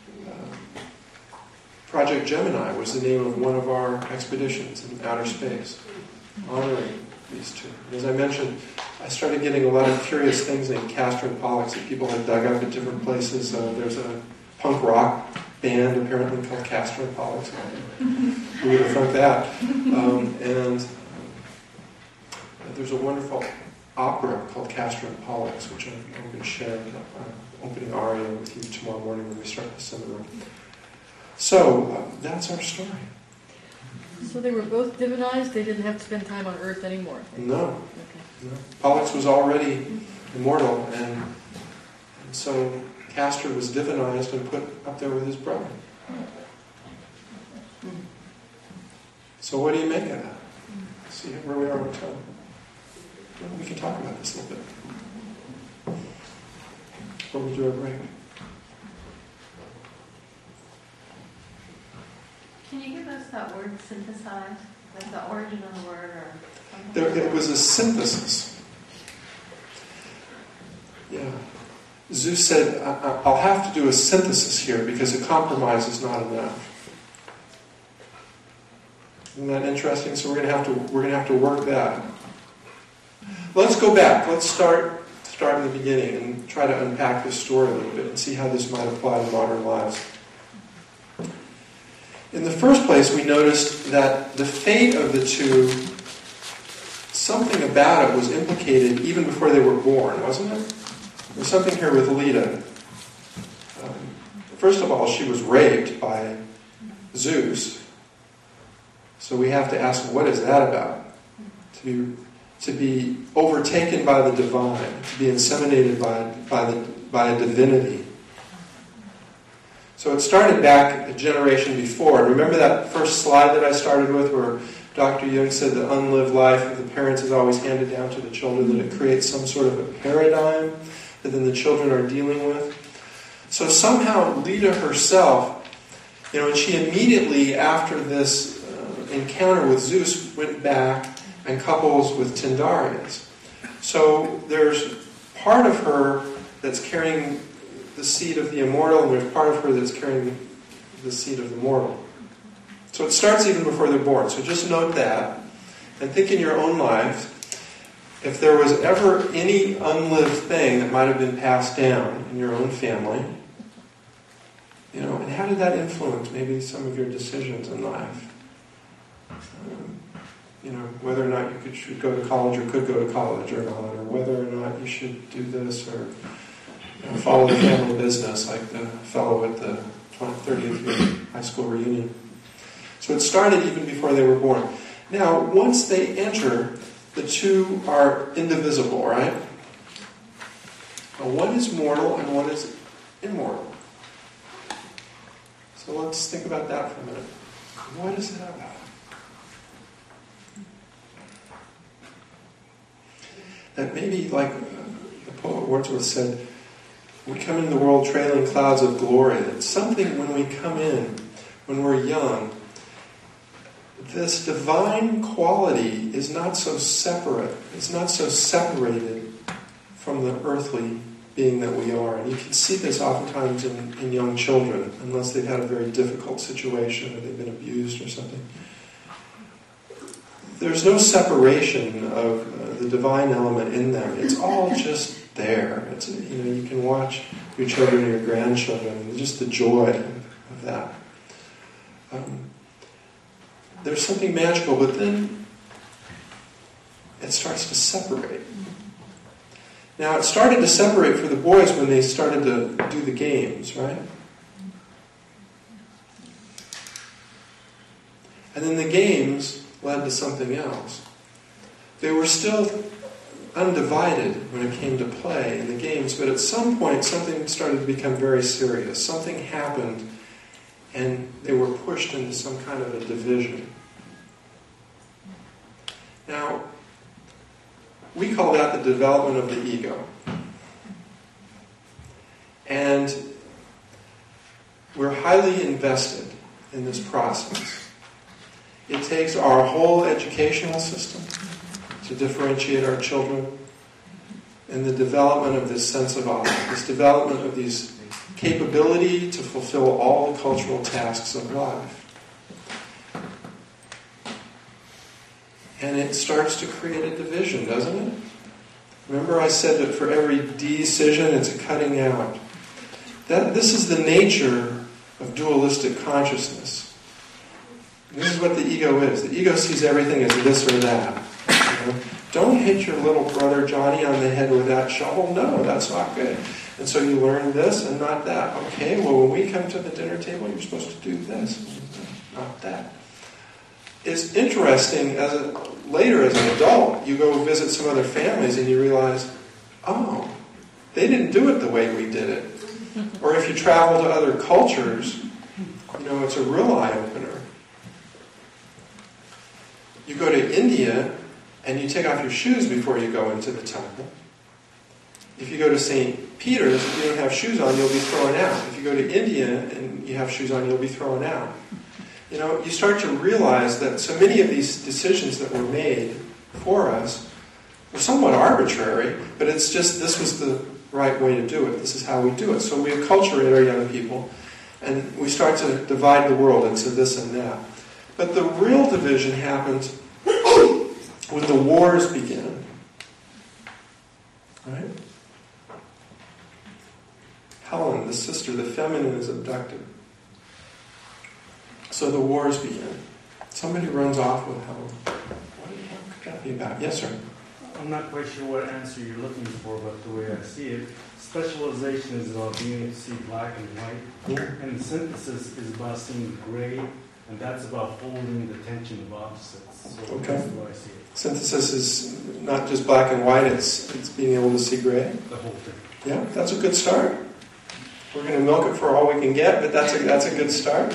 Speaker 3: Project Gemini was the name of one of our expeditions in outer space, honoring these two. As I mentioned, I started getting a lot of curious things named Castor and Pollux that people had dug up at different places. There's a punk rock band apparently called Castor and Pollux. Who would have thought that? And there's a wonderful opera called Castor and Pollux, which I'm going to share the opening aria with you tomorrow morning when we start the seminar. So, that's our story.
Speaker 4: So they were both divinized, they didn't have to spend time on Earth anymore?
Speaker 3: No.
Speaker 4: Okay.
Speaker 3: No. Pollux was already immortal, and so Castor was divinized and put up there with his brother. So what do you make of that? See where we are in time. Well, we can talk about this a little bit before we do a break.
Speaker 5: Can you give us that word synthesize? Like the origin of the word or something?
Speaker 3: It was a synthesis. Yeah. Zeus said, I'll have to do a synthesis here because a compromise is not enough. Isn't that interesting? So we're going to have to work that. Let's go back. Let's start in the beginning and try to unpack this story a little bit and see how this might apply to modern lives. In the first place, we noticed that the fate of the two, something about it was implicated even before they were born, wasn't it? There's something here with Leda. First of all, she was raped by Zeus. So we have to ask, what is that about? To be overtaken by the divine, to be inseminated by a divinity. So it started back a generation before. Remember that first slide that I started with where Dr. Jung said the unlived life of the parents is always handed down to the children, that it creates some sort of a paradigm that then the children are dealing with. So somehow Leda herself, and she immediately after this encounter with Zeus went back and couples with Tyndareus. So there's part of her that's carrying the seed of the immortal, and there's part of her that's carrying the seed of the mortal. So it starts even before they're born. So just note that, and think in your own lives, if there was ever any unlived thing that might have been passed down in your own family, and how did that influence maybe some of your decisions in life? Whether or not you should go to college or could go to college or not, or whether or not you should do this or follow the family business like the fellow at the 30th year high school reunion. So it started even before they were born. Now, once they enter, the two are indivisible, right? Now, one is mortal and one is immortal. So let's think about that for a minute. What is that about? That maybe, like the poet Wordsworth said, We come into the world trailing clouds of glory. It's something when we come in, when we're young, this divine quality is not so separate. It's not so separated from the earthly being that we are. And you can see this oftentimes in young children, unless they've had a very difficult situation or they've been abused or something. There's no separation of the divine element in them. It's all just there. It's, you can watch your children or your grandchildren, and just the joy of that. There's something magical, but then it starts to separate. Now, it started to separate for the boys when they started to do the games, right? And then the games led to something else. They were still undivided when it came to play in the games, but at some point something started to become very serious. Something happened, and they were pushed into some kind of a division. Now, we call that the development of the ego. And we're highly invested in this process. It takes our whole educational system to differentiate our children in the development of this sense of awe, this development of these capability to fulfill all the cultural tasks of life. And it starts to create a division, doesn't it? Remember I said that for every decision, it's a cutting out. This is the nature of dualistic consciousness. This is what the ego is. The ego sees everything as this or that. Don't hit your little brother Johnny on the head with that shovel. No, that's not good. And so you learn this and not that. Okay, well, when we come to the dinner table, you're supposed to do this, not that. It's interesting, later as an adult, you go visit some other families and you realize, oh, they didn't do it the way we did it. Or if you travel to other cultures, it's a real eye-opener. You go to India and you take off your shoes before you go into the temple. If you go to St. Peter's, if you don't have shoes on, you'll be thrown out. If you go to India and you have shoes on, you'll be thrown out. You start to realize that so many of these decisions that were made for us were somewhat arbitrary, but it's just this was the right way to do it. This is how we do it. So we acculturate our young people, and we start to divide the world into this and that. But the real division happens when the wars begin. Right? Helen, the sister, the feminine, is abducted. So the wars begin. Somebody runs off with Helen. What could that be about? Yes, sir?
Speaker 6: I'm not quite sure what answer you're looking for, but the way I see it, specialization is about being able to see black and white, and synthesis is about seeing gray, and that's about holding the tension of opposites. So that's the way I see it.
Speaker 3: Synthesis is not just black and white, it's being able to see gray.
Speaker 6: The whole thing.
Speaker 3: Yeah, that's a good start. We're going to milk it for all we can get, but that's a good start.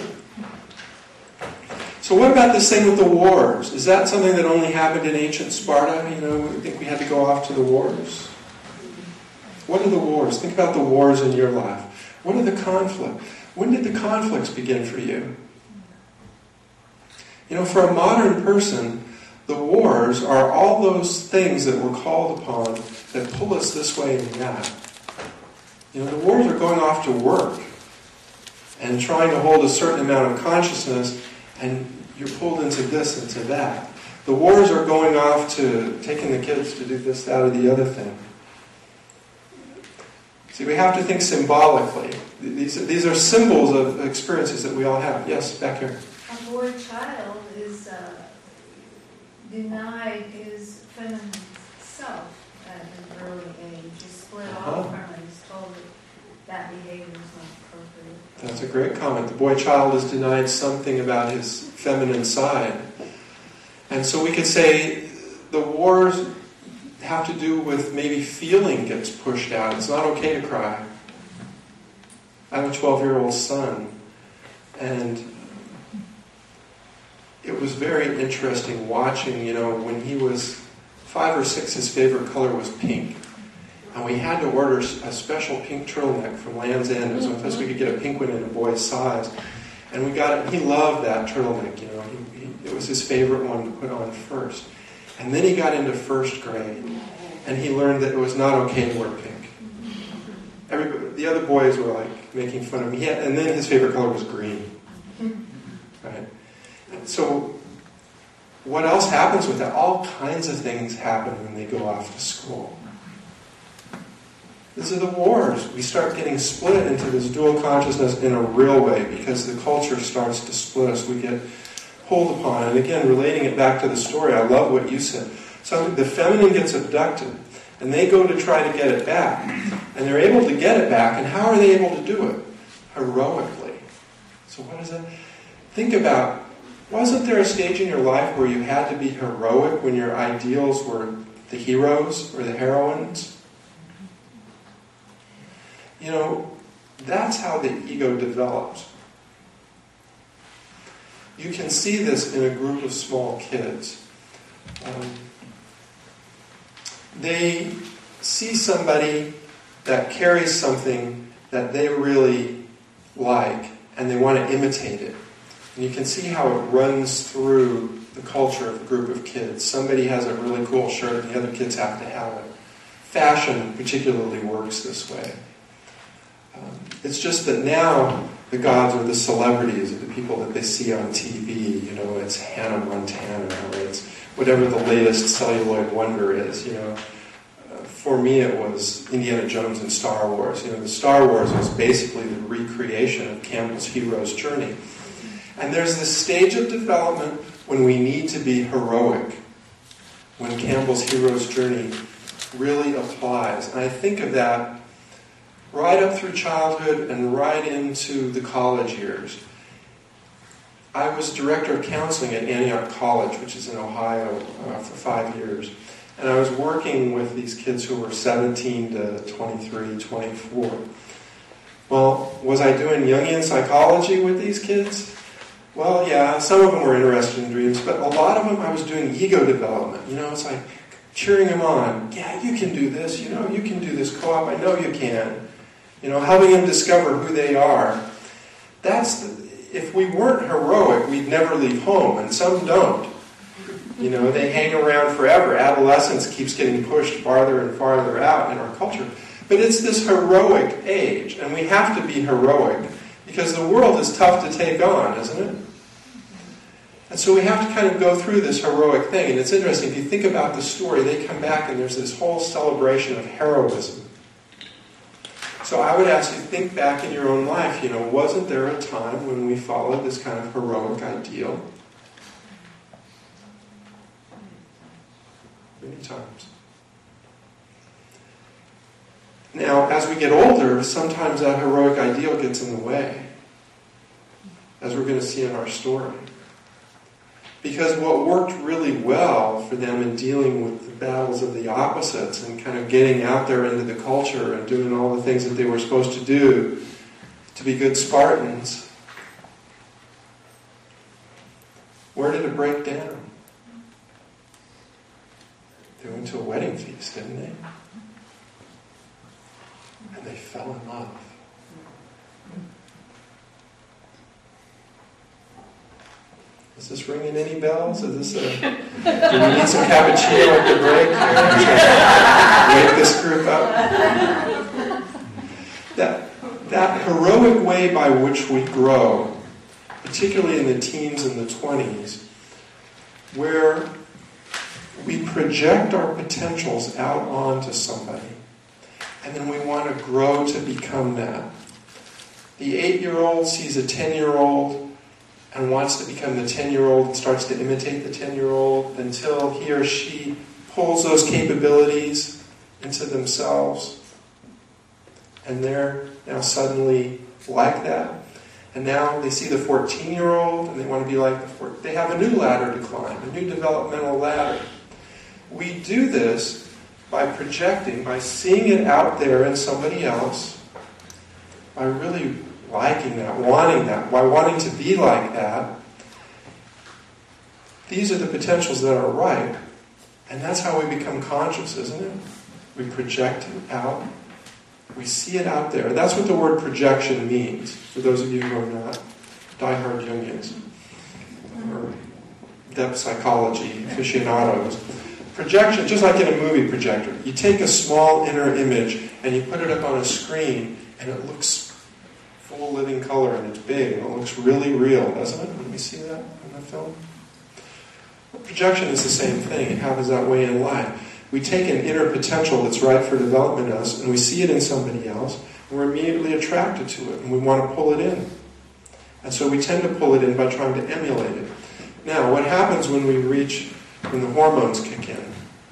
Speaker 3: So what about this thing with the wars? Is that something that only happened in ancient Sparta? We think we had to go off to the wars. What are the wars? Think about the wars in your life. What are the conflicts? When did the conflicts begin for you? For a modern person, the wars are all those things that we're called upon that pull us this way and that. The wars are going off to work and trying to hold a certain amount of consciousness, and you're pulled into this, into that. The wars are going off to taking the kids to do this, that, or the other thing. See, we have to think symbolically. These are symbols of experiences that we all have. Yes, back here.
Speaker 5: A boy child is denied his feminine self at an early age. He's split off from it. He's told that behavior is not appropriate.
Speaker 3: That's a great comment. The boy child is denied something about his feminine side. And so we could say the wars have to do with maybe feeling gets pushed out. It's not okay to cry. I have a 12-year-old son, and it was very interesting watching, when he was 5 or 6, his favorite color was pink. And we had to order a special pink turtleneck from Land's End. It was the only place we could get a pink one in a boy's size. And we got it. He loved that turtleneck, you know. It was his favorite one to put on first. And then he got into first grade, and he learned that it was not okay to wear pink. The other boys were like making fun of him. And then his favorite color was green. Right? So what else happens with that? All kinds of things happen when they go off to school. These are the wars. We start getting split into this dual consciousness in a real way because the culture starts to split us. We get pulled upon. And again, relating it back to the story, I love what you said. So the feminine gets abducted, and they go to try to get it back. And they're able to get it back, and how are they able to do it? Heroically. So what is that? Think about, wasn't there a stage in your life where you had to be heroic when your ideals were the heroes or the heroines? You know, that's how the ego develops. You can see this in a group of small kids. They see somebody that carries something that they really like, and they want to imitate it. And you can see how it runs through the culture of a group of kids. Somebody has a really cool shirt, and the other kids have to have it. Fashion particularly works this way. It's just that now the gods are the celebrities, or the people that they see on TV. You know, it's Hannah Montana, or it's whatever the latest celluloid wonder is. You know, for me it was Indiana Jones and Star Wars. You know, the Star Wars was basically the recreation of Campbell's hero's journey. And there's this stage of development when we need to be heroic, when Campbell's hero's journey really applies. And I think of that right up through childhood and right into the college years. I was director of counseling at Antioch College, which is in Ohio, for 5 years. And I was working with these kids who were 17 to 23, 24. Well, was I doing Jungian psychology with these kids? Well, yeah, some of them were interested in dreams, but a lot of them I was doing ego development. You know, it's like cheering them on. Yeah, you can do this. You know, you can do this co-op. I know you can. You know, helping them discover who they are. If we weren't heroic, we'd never leave home, and some don't. You know, they hang around forever. Adolescence keeps getting pushed farther and farther out in our culture. But it's this heroic age, and we have to be heroic, because the world is tough to take on, isn't it? And so we have to kind of go through this heroic thing. And it's interesting, if you think about the story, they come back and there's this whole celebration of heroism. So I would ask you, think back in your own life, you know, wasn't there a time when we followed this kind of heroic ideal? Many times. Now, as we get older, sometimes that heroic ideal gets in the way, as we're going to see in our story. Because what worked really well for them in dealing with the battles of the opposites and kind of getting out there into the culture and doing all the things that they were supposed to do to be good Spartans, where did it break down? They went to a wedding feast, didn't they? And they fell in love. Is this ringing any bells? Is this do we need some cappuccino at the break here? Wake this group up. That heroic way by which we grow, particularly in the teens and the 20s, where we project our potentials out onto somebody, and then we want to grow to become that. The 8-year-old sees a 10-year-old and wants to become the 10-year-old and starts to imitate the 10-year-old until he or she pulls those capabilities into themselves. And they're now suddenly like that. And now they see the 14-year-old and they want to be like the 14. They have a new ladder to climb, a new developmental ladder. We do this by projecting, by seeing it out there in somebody else, by really liking that, by wanting to be like that. These are the potentials that are ripe, and that's how we become conscious, isn't it? we project it out, we see it out there. That's what the word projection means, for those of you who are not diehard Jungians or depth psychology aficionados. Projection, just like in a movie projector, you take a small inner image and you put it up on a screen and it looks full living color and it's big and it looks really real, doesn't it? When we see that in the film? Well, projection is the same thing. It happens that way in life. We take an inner potential that's right for development in us and we see it in somebody else and we're immediately attracted to it and we want to pull it in. And so we tend to pull it in by trying to emulate it. Now, what happens when the hormones kick in?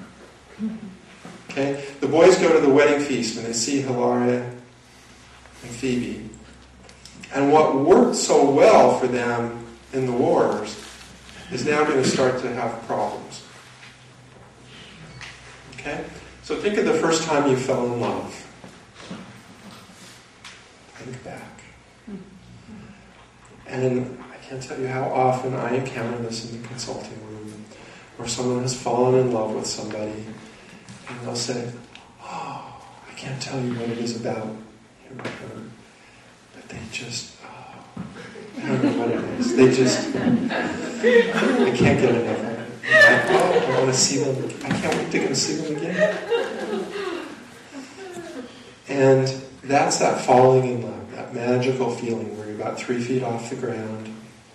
Speaker 3: Okay? The boys go to the wedding feast and they see Hilaria and Phoebe. And what worked so well for them in the wars is now going to start to have problems. Okay? So think of the first time you fell in love. Think back. And I can't tell you how often I encounter this in the consulting room, where someone has fallen in love with somebody, and they'll say, "Oh, I can't tell you what it is about him or her, but they just, I don't know what it is. They just, I can't get enough of it. I want to see them. I can't wait to go see them again." And that's that falling in love, that magical feeling where you're about 3 feet off the ground.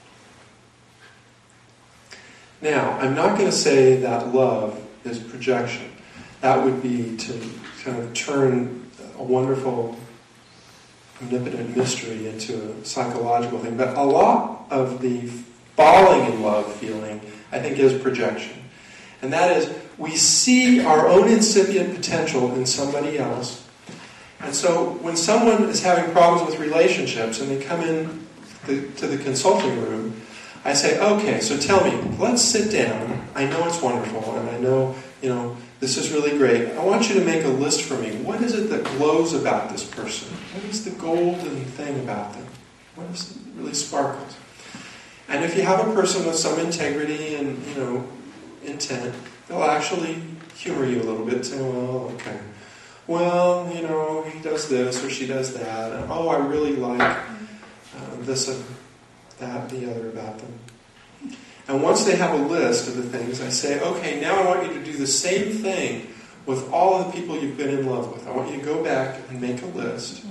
Speaker 3: Now, I'm not going to say that love is projection. That would be to kind of turn a wonderful, omnipotent mystery into a psychological thing. But a lot of the falling in love feeling, I think, is projection. And that is, we see our own incipient potential in somebody else. And so when someone is having problems with relationships and they come in to the consulting room, I say, "Okay, so tell me, let's sit down. I know it's wonderful, and I know, this is really great. I want you to make a list for me. What is it that glows about this person? What is the golden thing about them? What is it that really sparkles?" And if you have a person with some integrity and, intent, they'll actually humor you a little bit, say, "Well, okay. Well, he does this or she does that. And, oh, I really like this and that, the other about them." And once they have a list of the things, I say, "Okay, now I want you to do the same thing with all of the people you've been in love with. I want you to go back and make a list.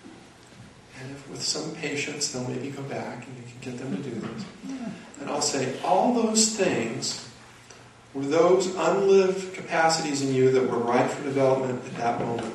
Speaker 3: And if with some patience, they'll maybe go back and you can get them to do this. And I'll say, all those things were those unlived capacities in you that were ripe for development at that moment.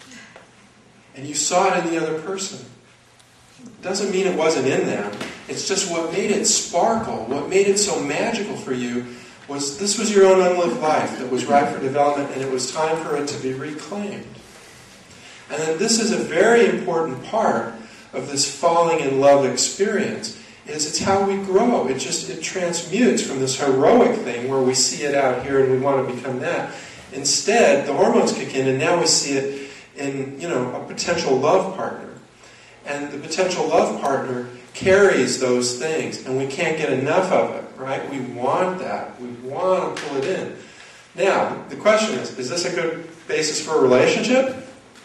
Speaker 3: And you saw it in the other person. It doesn't mean it wasn't in them. It's just what made it sparkle, what made it so magical for you was this was your own unlived life that was ripe for development, and it was time for it to be reclaimed. And then this is a very important part of this falling in love experience, is it's how we grow. It transmutes from this heroic thing where we see it out here and we want to become that. Instead, the hormones kick in and now we see it in, a potential love partner. And the potential love partner carries those things and we can't get enough of it, right? We want that. We want to pull it in. Now, the question is this a good basis for a relationship?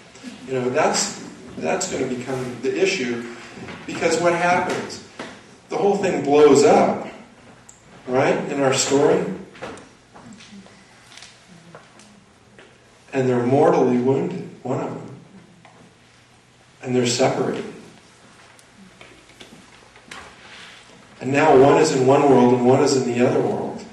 Speaker 3: That's going to become the issue, because what happens? The whole thing blows up, right, in our story. And they're mortally wounded, one of them. And they're separated. And now one is in one world and one is in the other world.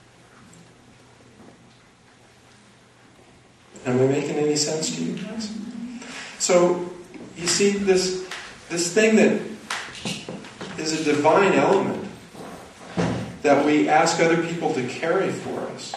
Speaker 3: Am I making any sense to you guys? So, you see, this thing that is a divine element that we ask other people to carry for us,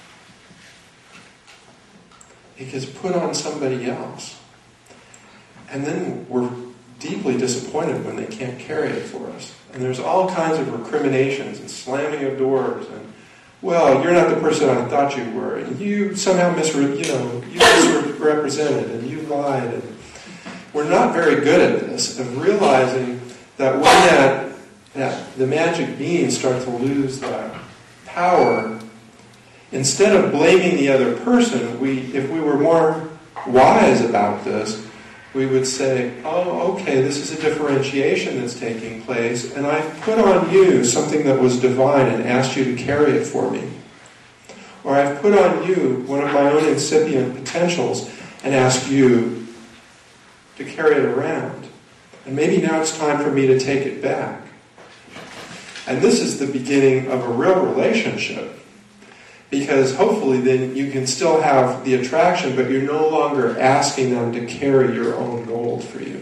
Speaker 3: it gets put on somebody else. And then we're deeply disappointed when they can't carry it for us. And there's all kinds of recriminations and slamming of doors and, well, you're not the person I thought you were, and you somehow misrepresented and you lied. And we're not very good at this, of realizing that when that the magic beings start to lose that power, instead of blaming the other person, if we were more wise about this, we would say, oh, okay, this is a differentiation that's taking place, and I put on you something that was divine and asked you to carry it for me. Or I've put on you one of my own incipient potentials and asked you to carry it around. And maybe now it's time for me to take it back. And this is the beginning of a real relationship. Because hopefully then you can still have the attraction, but you're no longer asking them to carry your own gold for you.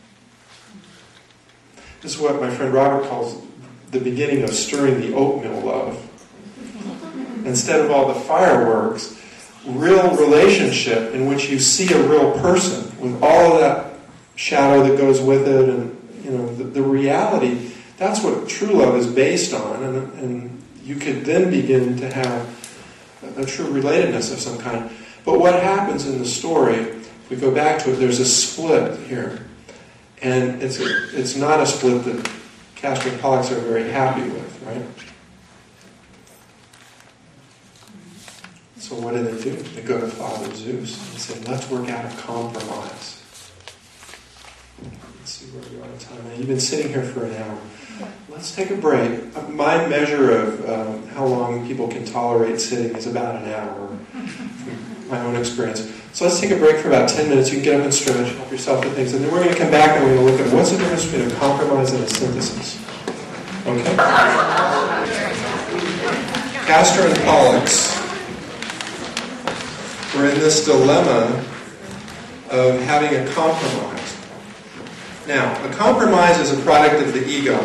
Speaker 3: This is what my friend Robert calls the beginning of stirring the oatmeal love. Instead of all the fireworks, real relationship in which you see a real person with all of that shadow that goes with it, and the reality. That's what true love is based on, and you could then begin to have a true relatedness of some kind. But what happens in the story, if we go back to it, there's a split here. And it's not a split that Castor and Pollux are very happy with, right? So what do? They go to Father Zeus and say, let's work out a compromise. Let's see where we are in time. Now, you've been sitting here for an hour. Let's take a break. My measure of how long people can tolerate sitting is about an hour, from my own experience. So let's take a break for about 10 minutes. You can get up and stretch, help yourself with things. And then we're going to come back and we're going to look at what's the difference between a compromise and a synthesis. Okay? Castor and Pollux were in this dilemma of having a compromise. Now, a compromise is a product of the ego.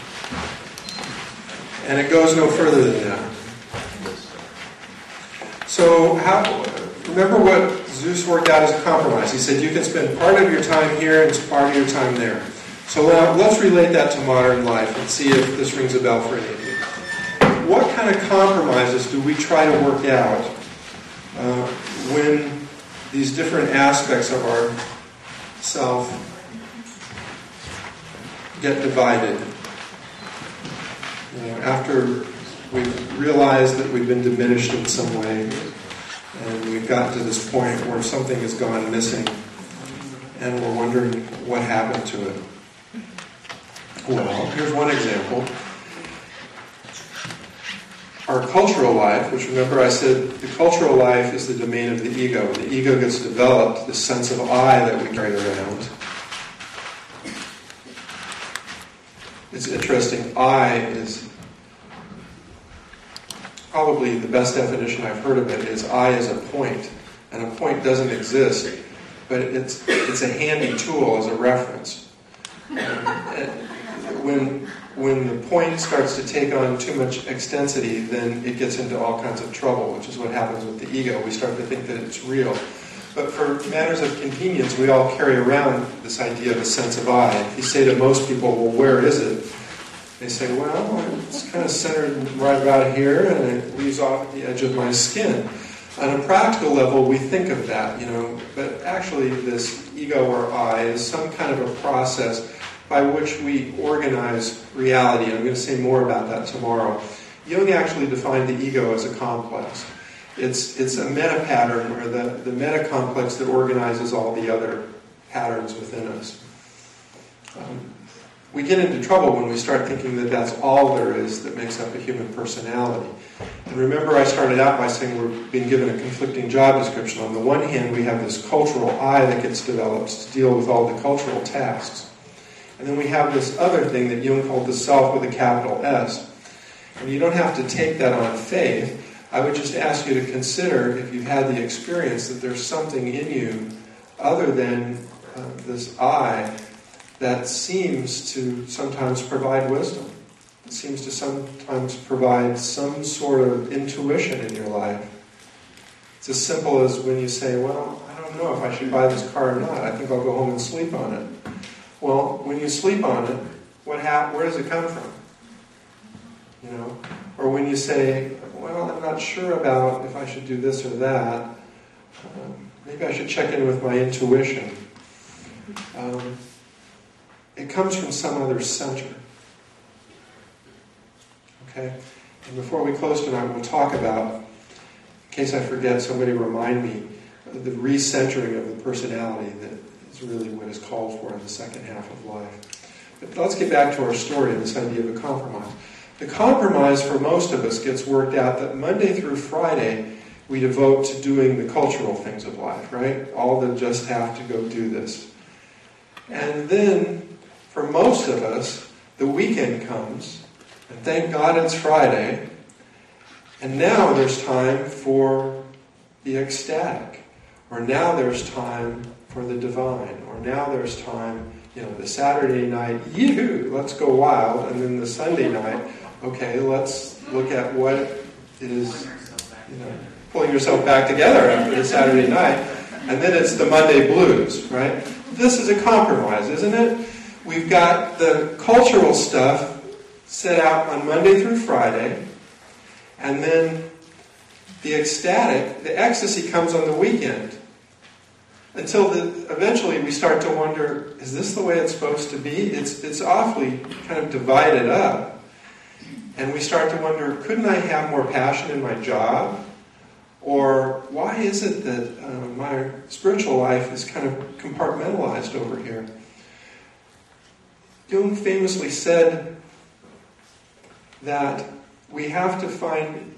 Speaker 3: And it goes no further than that. So, remember what Zeus worked out as a compromise. He said you can spend part of your time here and part of your time there. So now, let's relate that to modern life and see if this rings a bell for any of you. What kind of compromises do we try to work out when these different aspects of our self get divided? After we've realized that we've been diminished in some way, and we've gotten to this point where something has gone missing, and we're wondering what happened to it. Well, here's one example. Our cultural life, which remember I said the cultural life is the domain of the ego. The ego gets developed, the sense of I that we carry around. It's interesting, I is probably the best definition I've heard of it is I is a point. And a point doesn't exist, but it's a handy tool as a reference. When the point starts to take on too much extensity, then it gets into all kinds of trouble, which is what happens with the ego. We start to think that it's real. But for matters of convenience, we all carry around this idea of a sense of I. If you say to most people, well, where is it? They say, well, it's kind of centered right about here, and it leaves off at the edge of my skin. On a practical level, we think of that, but actually this ego or I is some kind of a process by which we organize reality. I'm going to say more about that tomorrow. Jung actually defined the ego as a complex. It's a meta-pattern, or the meta-complex that organizes all the other patterns within us. We get into trouble when we start thinking that that's all there is that makes up a human personality. And remember I started out by saying we're being given a conflicting job description. On the one hand, we have this cultural I that gets developed to deal with all the cultural tasks. And then we have this other thing that Jung called the self with a capital S. And you don't have to take that on faith. I would just ask you to consider, if you've had the experience, that there's something in you other than this I that seems to sometimes provide wisdom. It seems to sometimes provide some sort of intuition in your life. It's as simple as when you say, well, I don't know if I should buy this car or not. I think I'll go home and sleep on it. Well, when you sleep on it, where does it come from? Or when you say, well, I'm not sure about if I should do this or that. Maybe I should check in with my intuition. It comes from some other center. Okay? And before we close tonight, we'll talk about case I forget, somebody remind me of the recentering of the personality that is really what is called for in the second half of life. But let's get back to our story and this idea of a compromise. The compromise for most of us gets worked out that Monday through Friday we devote to doing the cultural things of life, right? All that just have to go do this. And then, for most of us, the weekend comes, and thank God it's Friday, and now there's time for the ecstatic, or now there's time for the divine, or now there's time, the Saturday night, yoo-hoo, let's go wild, and then the Sunday night, okay, let's look at what is, pulling yourself back together after the Saturday night, and then it's the Monday blues, right? This is a compromise, isn't it? We've got the cultural stuff set out on Monday through Friday, and then the ecstatic, the ecstasy comes on the weekend. Until eventually we start to wonder, is this the way it's supposed to be? It's awfully kind of divided up. And we start to wonder, couldn't I have more passion in my job? Or why is it that my spiritual life is kind of compartmentalized over here? Jung famously said that we have to find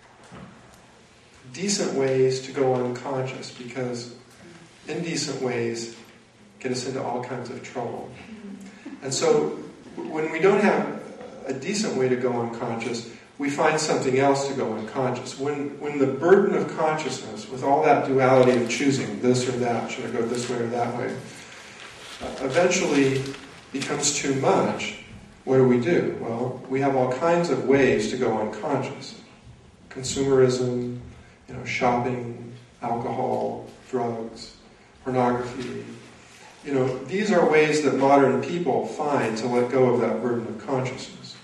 Speaker 3: decent ways to go unconscious because indecent ways get us into all kinds of trouble. And so when we don't have a decent way to go unconscious, we find something else to go unconscious. When the burden of consciousness, with all that duality of choosing this or that, should I go this way or that way, eventually becomes too much, what do? Well, we have all kinds of ways to go unconscious. Consumerism, shopping, alcohol, drugs, pornography. These are ways that modern people find to let go of that burden of consciousness.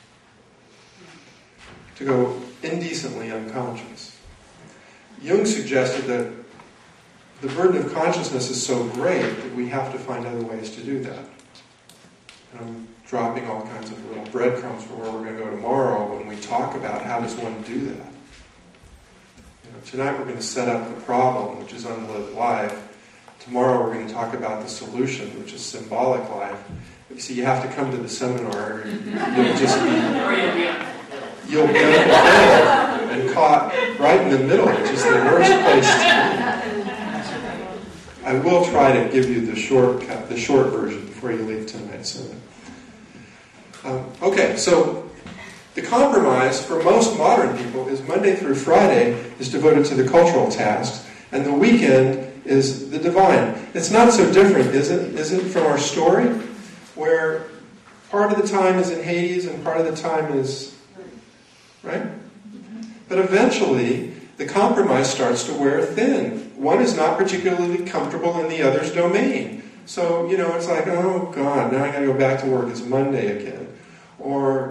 Speaker 3: To go indecently unconscious. Jung suggested that the burden of consciousness is so great that we have to find other ways to do that. And I'm dropping all kinds of little breadcrumbs for where we're going to go tomorrow when we talk about how does one do that. Tonight we're going to set up the problem, which is unlived life. Tomorrow we're going to talk about the solution, which is symbolic life. But you see, you have to come to the seminar, or you'll just you'll be unprepared and caught right in the middle, which is the worst place to be. I will try to give you the shortcut, the short version, before you leave tonight's sermon. Okay, so the compromise for most modern people is Monday through Friday is devoted to the cultural tasks, and the weekend is the divine. It's not so different, is it? Is it from our story, where part of the time is in Hades and part of the time is, right? But eventually, the compromise starts to wear thin. One is not particularly comfortable in the other's domain. So, it's like, oh God, now I gotta go back to work. It's Monday again. Or,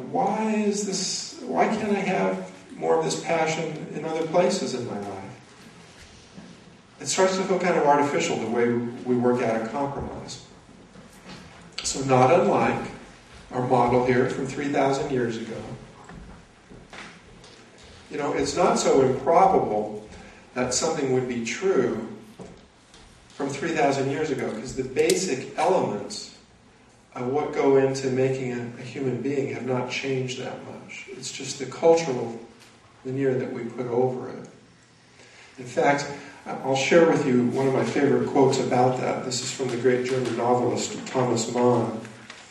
Speaker 3: why can't I have more of this passion in other places in my life? It starts to feel kind of artificial the way we work out a compromise. So not unlike our model here from 3,000 years ago. It's not so improbable that something would be true from 3,000 years ago, because the basic elements of what go into making a human being have not changed that much. It's just the cultural veneer that we put over it. In fact, I'll share with you one of my favorite quotes about that. This is from the great German novelist Thomas Mann.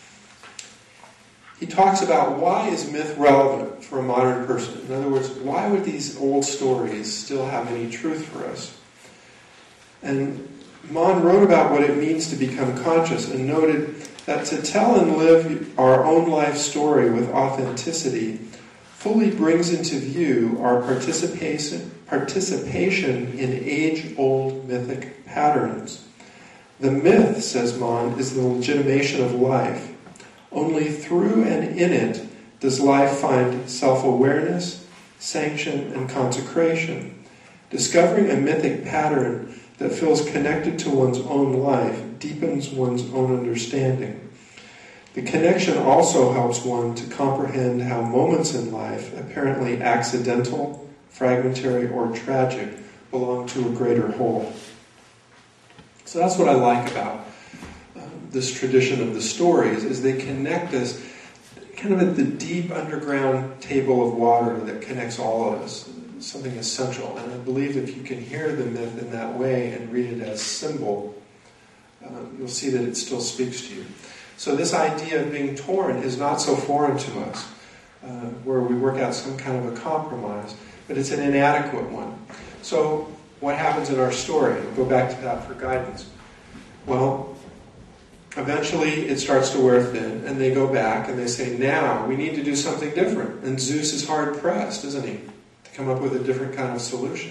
Speaker 3: He talks about why is myth relevant for a modern person? In other words, why would these old stories still have any truth for us? And Mann wrote about what it means to become conscious and noted that to tell and live our own life story with authenticity fully brings into view our participation in age-old mythic patterns. The myth, says Mann, is the legitimation of life. Only through and in it does life find self-awareness, sanction, and consecration. Discovering a mythic pattern that feels connected to one's own life deepens one's own understanding. The connection also helps one to comprehend how moments in life, apparently accidental, fragmentary, or tragic, belong to a greater whole. So that's what I like about this tradition of the stories, is they connect us kind of at the deep underground table of water that connects all of us, something essential. And I believe if you can hear the myth in that way and read it as symbol, you'll see that it still speaks to you. So this idea of being torn is not so foreign to us, where we work out some kind of a compromise, but it's an inadequate one. So what happens in our story? We'll go back to that for guidance. Well, eventually it starts to wear thin, and they go back and they say, now we need to do something different. And Zeus is hard-pressed, isn't he, to come up with a different kind of solution.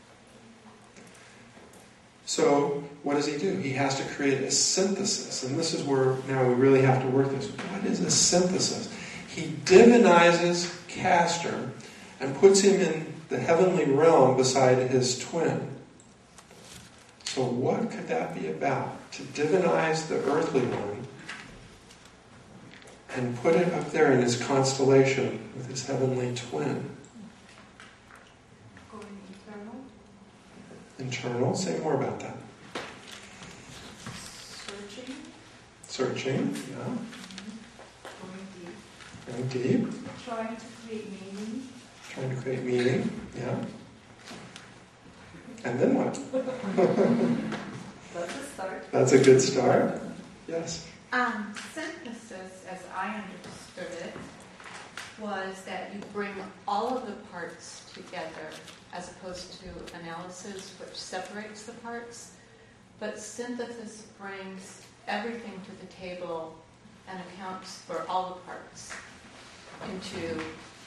Speaker 3: So what does he do? He has to create a synthesis. And this is where now we really have to work this. What is a synthesis? He divinizes Castor and puts him in the heavenly realm beside his twin. So what could that be about? To divinize the earthly one and put it up there in his constellation with his heavenly twin.
Speaker 5: Going eternal.
Speaker 3: Internal? Say more about that.
Speaker 5: Searching.
Speaker 3: Searching, yeah.
Speaker 5: Going deep.
Speaker 3: Going deep.
Speaker 5: Trying to create meaning.
Speaker 3: Trying to create meaning, yeah. And then what?
Speaker 5: That's a start.
Speaker 3: That's a good start. Yes.
Speaker 7: Synthesis, as I understood it, was that you bring all of the parts together as opposed to analysis, which separates the parts. But synthesis brings everything to the table and accounts for all the parts into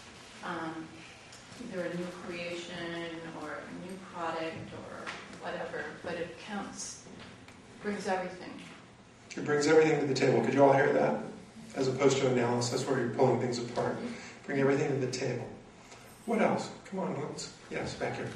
Speaker 7: either a new creation or a new product or whatever, but it counts, brings everything.
Speaker 3: It brings everything to the table. Could you all hear that? As opposed to analysis where you're pulling things apart. Bring everything to the table. What else? Come on, let's... Yes, back here.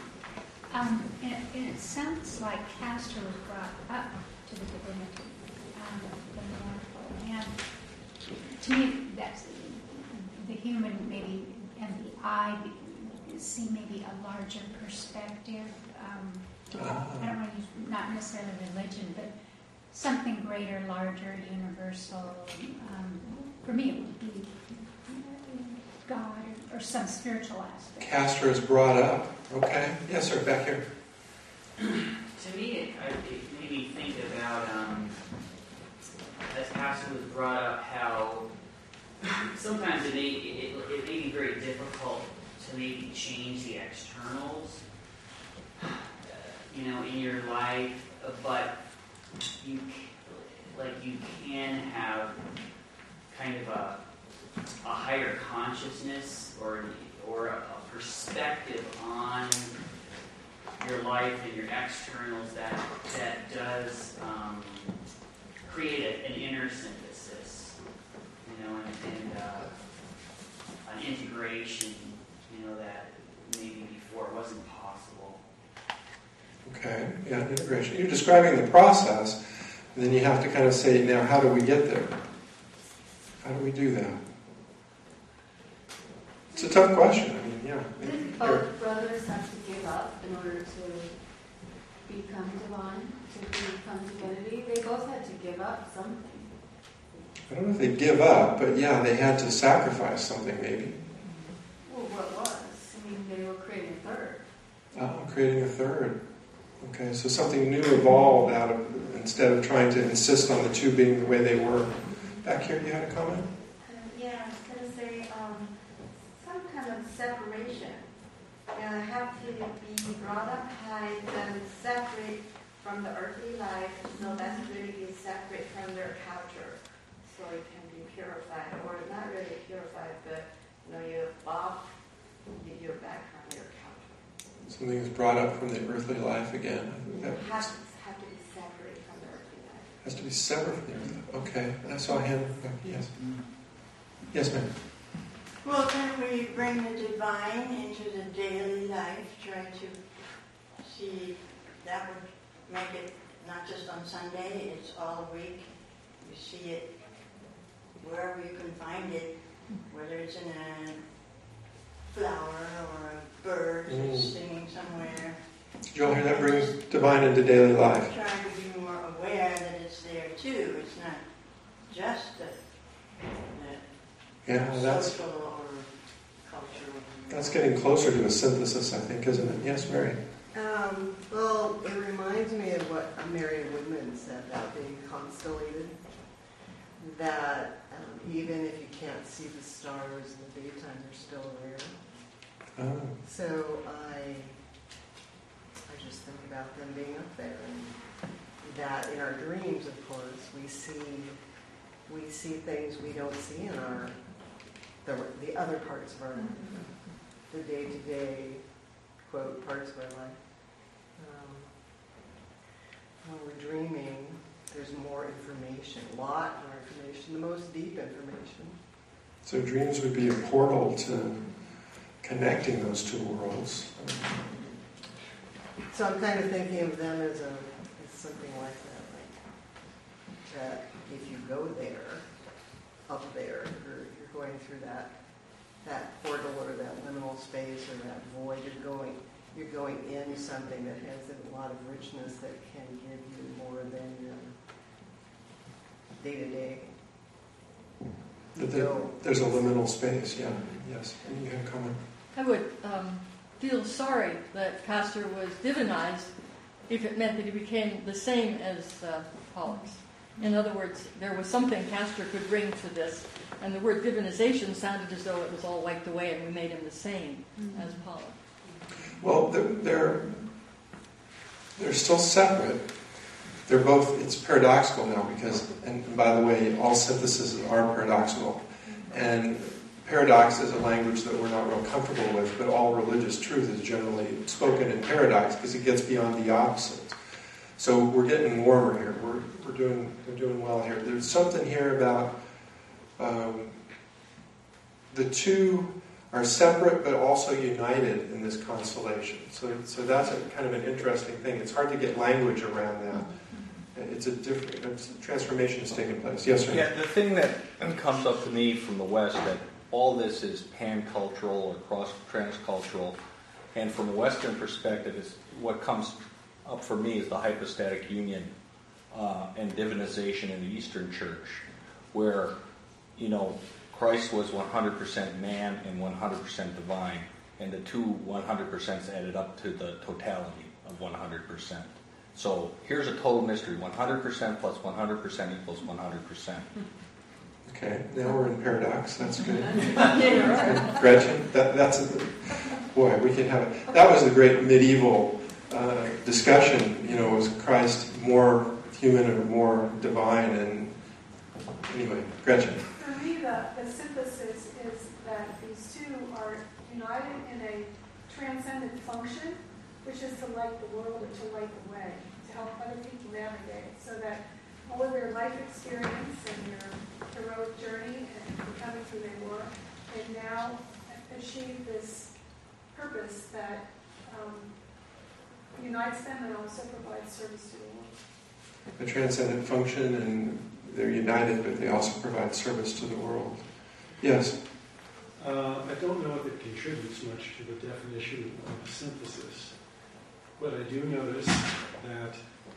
Speaker 8: It sounds like Castor was brought up to the divinity, the mortal. And to me, that's the human maybe and the I see maybe a larger perspective. I don't want to use not necessarily religion, but something greater, larger, universal. For me, it would be God or some spiritual aspect.
Speaker 3: Castor is brought up. Okay. Yes, sir. Back here.
Speaker 9: To me, it made me think about, as Castor was brought up, how sometimes it may be very difficult to maybe change the externals, in your life, but you can have kind of a higher consciousness or a perspective on your life and your externals that does create an inner synthesis, and an integration, that maybe before wasn't possible.
Speaker 3: Okay. Yeah, integration. You're describing the process, and then you have to kind of say, now, how do we get there? How do we do that? It's a tough question. I mean, yeah.
Speaker 5: Did
Speaker 3: Here.
Speaker 5: both brothers have to give up in order to become divine, to become divinity? They both had to give up something.
Speaker 3: I don't know if they give up, but yeah, they had to sacrifice something maybe.
Speaker 5: Well, what was? I mean, they were creating a third.
Speaker 3: Creating a third. Okay, so something new evolved out of, instead of trying to insist on the two being the way they were. Back here, you had a comment?
Speaker 10: Yeah, I was going to say some kind of separation. Have to be brought up high and separate from the earthly life, so that's really be separate from their culture, so it can be purified, or not really purified, but you're off, you're back from your culture.
Speaker 3: Something is brought up from the earthly life again.
Speaker 10: It have to be separate from the earthly life.
Speaker 3: Has to be separate from the earthly life. Okay, I saw a hand. Yes. Yes, ma'am.
Speaker 11: Well, can we bring the divine into the daily life, try to see that would make it not just on Sunday, it's all week. You see it wherever you can find it, whether it's in a flower or a birds singing somewhere.
Speaker 3: Did you all hear that? Brings divine into daily life.
Speaker 11: Trying to be more aware that it's there too. It's not just the social or cultural.
Speaker 3: That's getting closer to a synthesis, I think, isn't it? Yes, Mary?
Speaker 2: Well, it reminds me of what Mary Woodman said about being constellated. That even if you can't see the stars in the daytime, they're still there.
Speaker 3: Oh.
Speaker 2: So I just think about them being up there, and that in our dreams, of course, we see things we don't see in the other parts of our life, the day-to-day, quote, parts of our life. When we're dreaming, there's more information, a lot more information, the most deep information.
Speaker 3: So dreams would be a portal to connecting those two worlds.
Speaker 2: So I'm kind of thinking of them as something like that if you go there, up there, you're going through that portal or that liminal space or that void. You're going in something that has a lot of richness that can give you more than your day-to-day.
Speaker 3: There's a liminal space, yeah. Yes. And you can comment.
Speaker 4: I would feel sorry that Castor was divinized if it meant that he became the same as Pollux. In other words, there was something Castor could bring to this, and the word divinization sounded as though it was all wiped away and we made him the same as Pollux.
Speaker 3: Well, they're still separate. They're both, it's paradoxical now because, and by the way, all syntheses are paradoxical. And paradox is a language that we're not real comfortable with, but all religious truth is generally spoken in paradox because it gets beyond the opposites. So we're getting warmer here. We're doing well here. There's something here about the two are separate but also united in this constellation. So that's a kind of an interesting thing. It's hard to get language around that. It's a transformation is taking place. Yes, sir?
Speaker 12: Yeah, the thing that comes up to me from the West, that all this is pan-cultural or cross-transcultural, and from a Western perspective, is what comes up for me is the hypostatic union and divinization in the Eastern Church, where, Christ was 100% man and 100% divine, and the two 100% added up to the totality of 100%. So here's a total mystery: 100% plus 100% equals 100%.
Speaker 3: Okay, now we're in paradox. That's good. Gretchen, boy, we can have it. That was the great medieval discussion. Was Christ more human or more divine? And anyway, Gretchen.
Speaker 5: For me, the synthesis is that these two are united in a transcendent function, which is to light the world or to light the way, to help other people navigate, so that all of their life experience and their heroic journey and becoming who they were, they now achieve this purpose that unites them and also provides service to the world.
Speaker 3: A transcendent function, and they're united, but they also provide service to the world. Yes?
Speaker 13: I don't know if it contributes much to the definition of synthesis, but I do notice that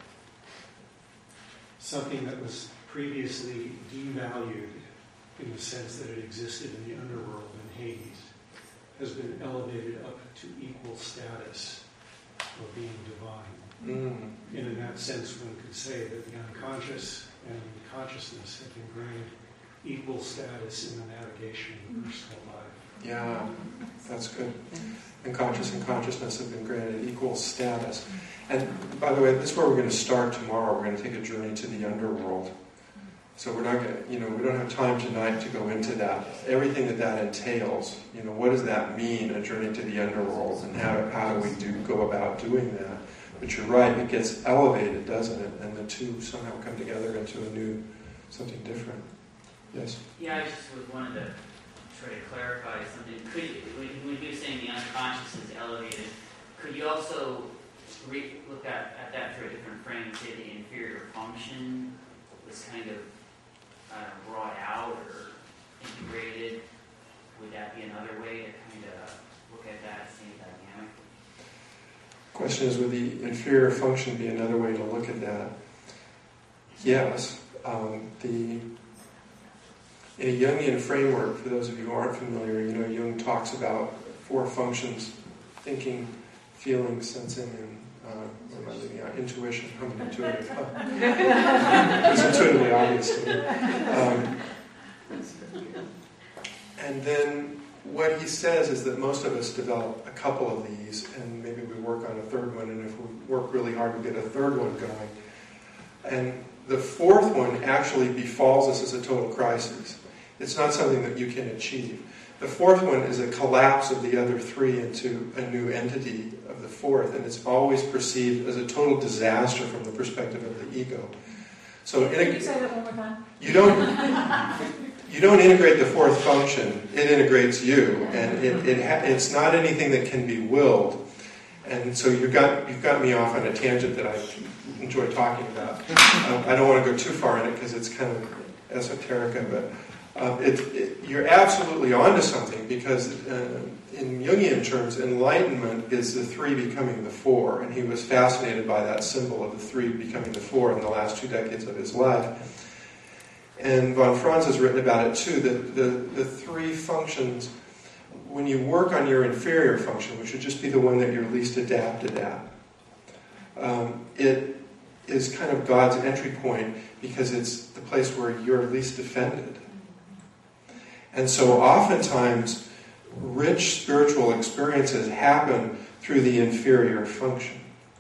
Speaker 13: something that was previously devalued in the sense that it existed in the underworld in Hades has been elevated up to equal status of being divine. And in that sense, one could say that the unconscious and consciousness have been granted equal status in the navigation of personal life.
Speaker 3: Yeah, that's good. Unconscious and consciousness have been granted equal status. And by the way, this is where we're going to start tomorrow. We're going to take a journey to the underworld. So we're not going to, we don't have time tonight to go into that. Everything that entails, what does that mean, a journey to the underworld, and how do we go about doing that? But you're right, it gets elevated, doesn't it? And the two somehow come together into something different. Yes?
Speaker 9: Yeah, I just wanted to try to clarify something. When you were saying the unconscious is elevated, could you also look at that through a different frame and say the inferior function was kind of brought out or integrated? Would that be another way to kind of look at that same dynamic?
Speaker 3: Question is, would the inferior function be another way to look at that? Yes. In a Jungian framework, for those of you who aren't familiar, Jung talks about 4 functions: thinking, feeling, sensing, and what am I leaving out? Intuition. I'm an intuitive. It's intuitively obvious to me. And then what he says is that most of us develop a couple of these, and maybe we work on a third one, and if we work really hard, we get a third one going. And the 4th one actually befalls us as a total crisis. It's not something that you can achieve. The 4th one is a collapse of the other 3 into a new entity of the 4th, and it's always perceived as a total disaster from the perspective of the ego. So
Speaker 4: Can you say that one more time?
Speaker 3: You don't integrate the 4th function. It integrates you, and it's not anything that can be willed. And so you've got me off on a tangent that I enjoy talking about. I don't want to go too far in it because it's kind of esoteric, but you're absolutely onto something, because in Jungian terms, enlightenment is the 3 becoming the 4, and he was fascinated by that symbol of the 3 becoming the 4 in the last 2 decades of his life. And von Franz has written about it too, that the 3 functions, when you work on your inferior function, which would just be the one that you're least adapted at, it is kind of God's entry point, because it's the place where you're least offended. And so oftentimes, rich spiritual experiences happen through the inferior function.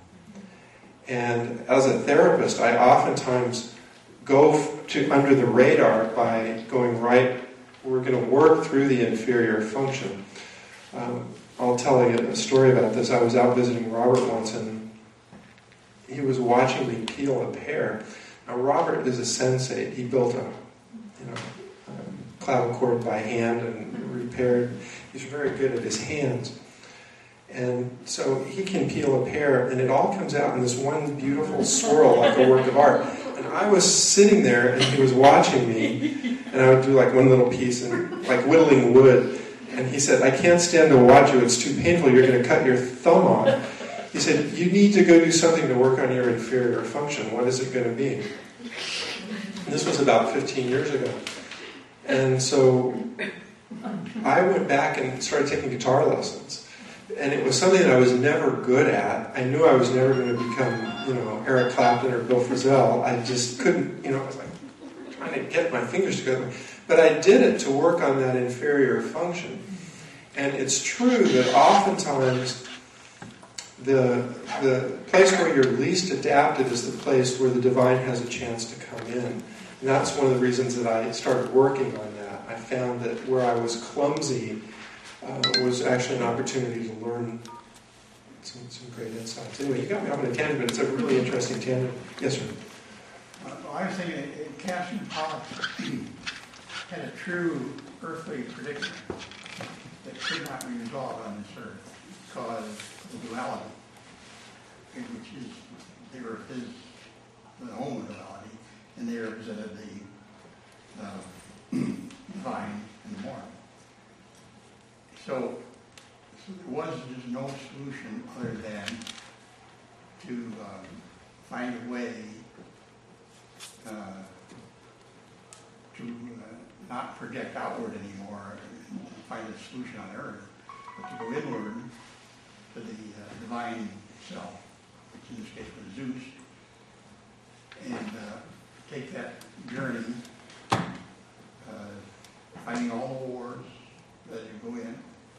Speaker 3: And as a therapist, I oftentimes go under the radar by going we're going to work through the inferior function. I'll tell you a story about this. I was out visiting Robert once, and he was watching me peel a pear. Now, Robert is a sensei. He built a clavichord by hand and repaired. He's very good at his hands. And so he can peel a pear, and it all comes out in this one beautiful swirl, like a work of art. And I was sitting there, and he was watching me, and I would do like one little piece, and like whittling wood. And he said, "I can't stand to watch you. It's too painful. You're going to cut your thumb off." He said, "You need to go do something to work on your inferior function. What is it going to be?" And this was about 15 years ago. And so I went back and started taking guitar lessons. And it was something that I was never good at. I knew I was never going to become, Eric Clapton or Bill Frisell. I just couldn't, I was like trying to get my fingers together. But I did it to work on that inferior function. And it's true that oftentimes the place where you're least adapted is the place where the divine has a chance to come in. And that's one of the reasons that I started working on that. I found that where I was clumsy was actually an opportunity to learn some great insights. Anyway, you got me off on a tangent, but it's a really interesting tangent. Yes, sir?
Speaker 14: I was thinking Castor and Pollux had a true earthly predicament that could not be resolved on this earth because of the duality, which is they were the own duality, and they represented the divine and the moral. So there was just no solution other than to find a way to not project outward anymore and find a solution on earth, but to go inward to the divine self, which in this case was Zeus, and take that journey, fighting all the wars that you go in,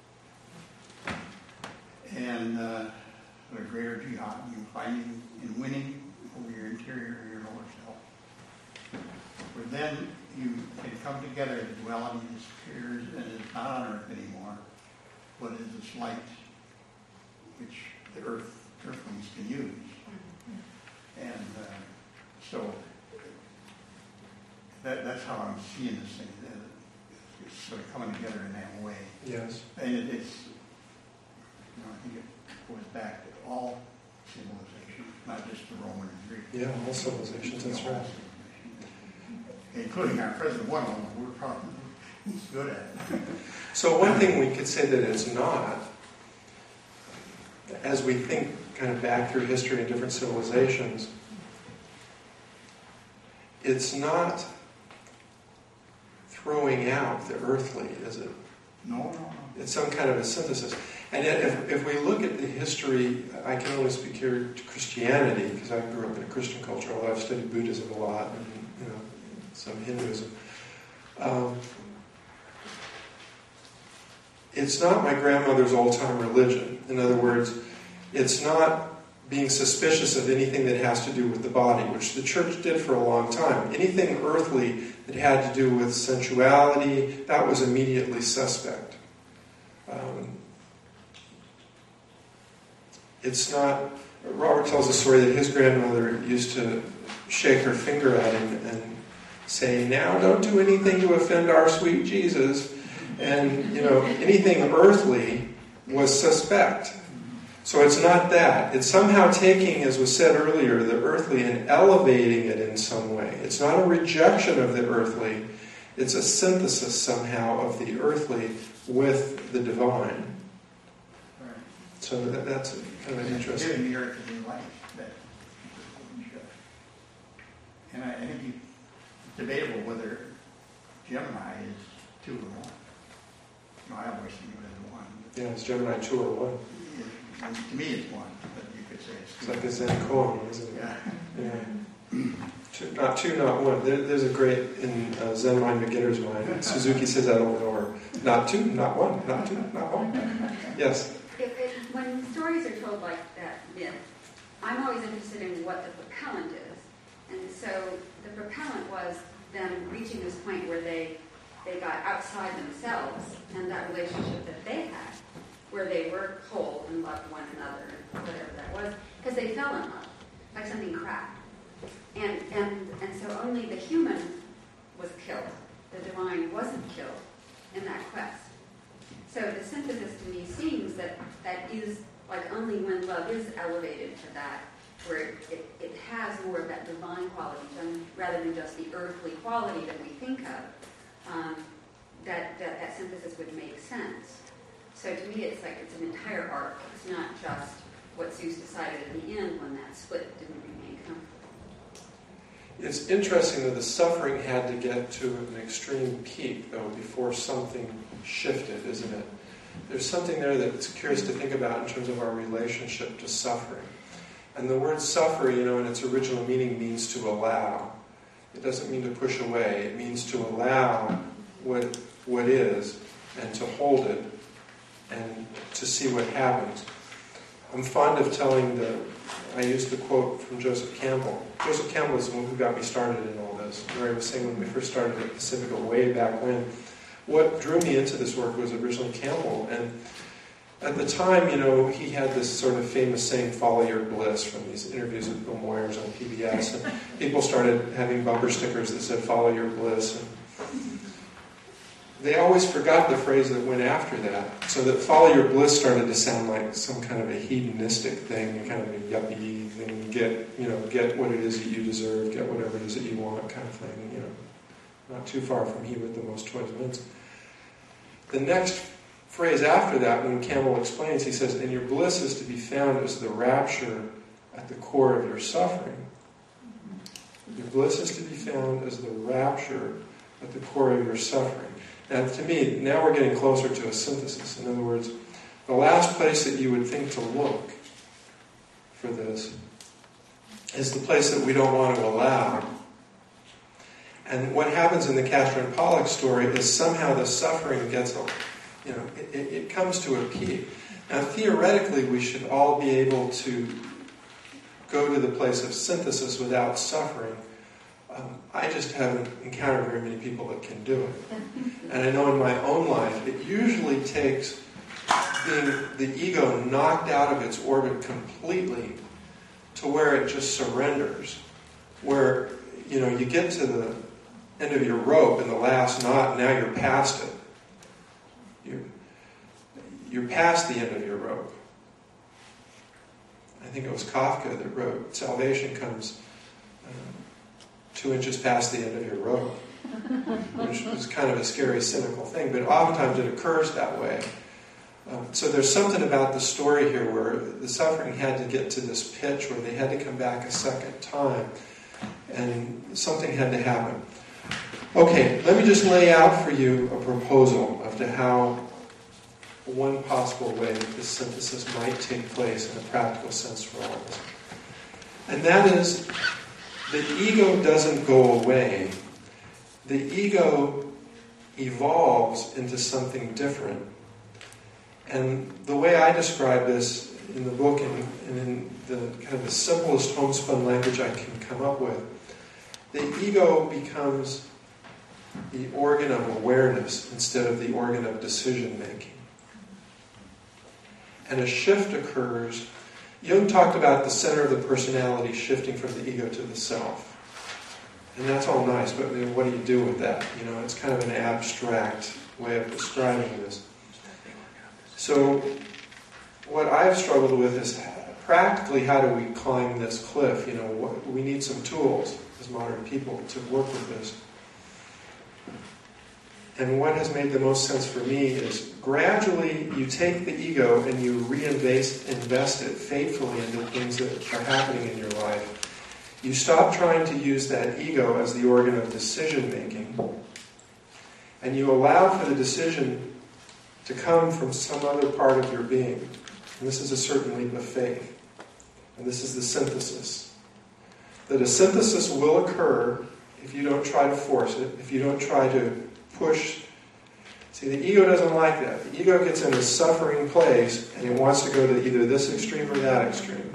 Speaker 14: and a greater jihad, you finding and winning over your interior or your lower self. Where then you can come together, the duality disappears and is not on earth anymore, but is this light which the earthlings can use. And so that's how I'm seeing this thing. It's sort of coming together in that way.
Speaker 3: Yes.
Speaker 14: And it's, I think it goes back to all civilizations, not just the Roman and Greek.
Speaker 3: Yeah, all civilizations, that's right.
Speaker 14: Including our present one, we're probably good at it.
Speaker 3: So one thing we could say that it's not as we think kind of back through history and different civilizations, it's not throwing out the earthly, is it?
Speaker 14: No.
Speaker 3: It's some kind of a synthesis. And yet, if we look at the history, I can only speak here to Christianity, because I grew up in a Christian culture, although I've studied Buddhism a lot, and some Hinduism. It's not my grandmother's old-time religion. In other words, it's not being suspicious of anything that has to do with the body, which the church did for a long time. Anything earthly that had to do with sensuality, that was immediately suspect. It's not... Robert tells a story that his grandmother used to shake her finger at him and say, "Now don't do anything to offend our sweet Jesus." And, anything earthly was suspect. So it's not that. It's somehow taking, as was said earlier, the earthly and elevating it in some way. It's not a rejection of the earthly. It's a synthesis somehow of the earthly with the divine.
Speaker 14: Right.
Speaker 3: So that's kind of interesting.
Speaker 14: Giving the earth a new life. And I think it's debatable whether Gemini is 2 or 1. I always think of it as 1.
Speaker 3: Yeah, it's Gemini 2 or 1.
Speaker 14: To me, it's 1, but you could say it's 2.
Speaker 3: It's like a Zen koan, isn't it?
Speaker 14: Yeah.
Speaker 3: Not 2, not 1. There's a great, in Zen mind, beginner's mind, Suzuki says that over and over. Not 2, not 1. Not 2, not 1. Yes?
Speaker 15: When stories are told like that myth, I'm always interested in what the propellant is. And so the propellant was them reaching this point where they got outside themselves and that relationship that they had, where they were whole and loved one another, whatever that was, because they fell in love, like something cracked. And so only the human was killed. The divine wasn't killed in that quest. So the synthesis to me seems that is like only when love is elevated to that, where it has more of that divine quality rather than just the earthly quality that we think of, that synthesis would make sense. So to me, it's like it's an entire arc. It's not just what Zeus decided at the end when that split didn't remain comfortable.
Speaker 3: It's interesting that the suffering had to get to an extreme peak, though, before something shifted, isn't it? There's something there that's curious to think about in terms of our relationship to suffering. And the word suffer, in its original meaning means to allow. It doesn't mean to push away. It means to allow what is and to hold it and to see what happens. I'm fond of I used the quote from Joseph Campbell. Joseph Campbell is the one who got me started in all this. Where I was saying when we first started at Pacifica way back when, what drew me into this work was originally Campbell. And at the time, he had this sort of famous saying, "Follow your bliss," from these interviews with Bill Moyers on PBS. And people started having bumper stickers that said, "Follow your bliss." And they always forgot the phrase that went after that. So that "follow your bliss" started to sound like some kind of a hedonistic thing, kind of a yuppie thing. Get what it is that you deserve, get whatever it is that you want, kind of thing. Not too far from "he with the most choice mints." The next phrase after that, when Campbell explains, he says, "And your bliss is to be found as the rapture at the core of your suffering." Your bliss is to be found as the rapture at the core of your suffering. Now, to me, now we're getting closer to a synthesis. In other words, the last place that you would think to look for this is the place that we don't want to allow. And what happens in the Castor and Pollux story is somehow the suffering gets, it comes to a peak. Now, theoretically, we should all be able to go to the place of synthesis without suffering. I just haven't encountered very many people that can do it. And I know in my own life, it usually takes being the ego knocked out of its orbit completely to where it just surrenders. Where, you get to the end of your rope in the last knot, now you're past it. You're past the end of your rope. I think it was Kafka that wrote, "Salvation comes 2 inches past the end of your rope," which was kind of a scary, cynical thing, but oftentimes it occurs that way. So there's something about the story here where the suffering had to get to this pitch where they had to come back a second time, and something had to happen. Okay, let me just lay out for you a proposal of to how one possible way that this synthesis might take place in a practical sense for all of us. And that is, the ego doesn't go away. The ego evolves into something different. And the way I describe this in the book and in the kind of the simplest homespun language I can come up with, the ego becomes the organ of awareness instead of the organ of decision making. And a shift occurs. Jung talked about the center of the personality shifting from the ego to the self. And that's all nice, but what do you do with that? You know, it's kind of an abstract way of describing this. So what I've struggled with is practically how do we climb this cliff? You know, we need some tools as modern people to work with this. And what has made the most sense for me is gradually you take the ego and you invest it faithfully into things that are happening in your life. You stop trying to use that ego as the organ of decision making, and you allow for the decision to come from some other part of your being. And this is a certain leap of faith. And this is the synthesis. That a synthesis will occur if you don't try to force it, if you don't try to push. See, the ego doesn't like that. The ego gets in a suffering place and it wants to go to either this extreme or that extreme.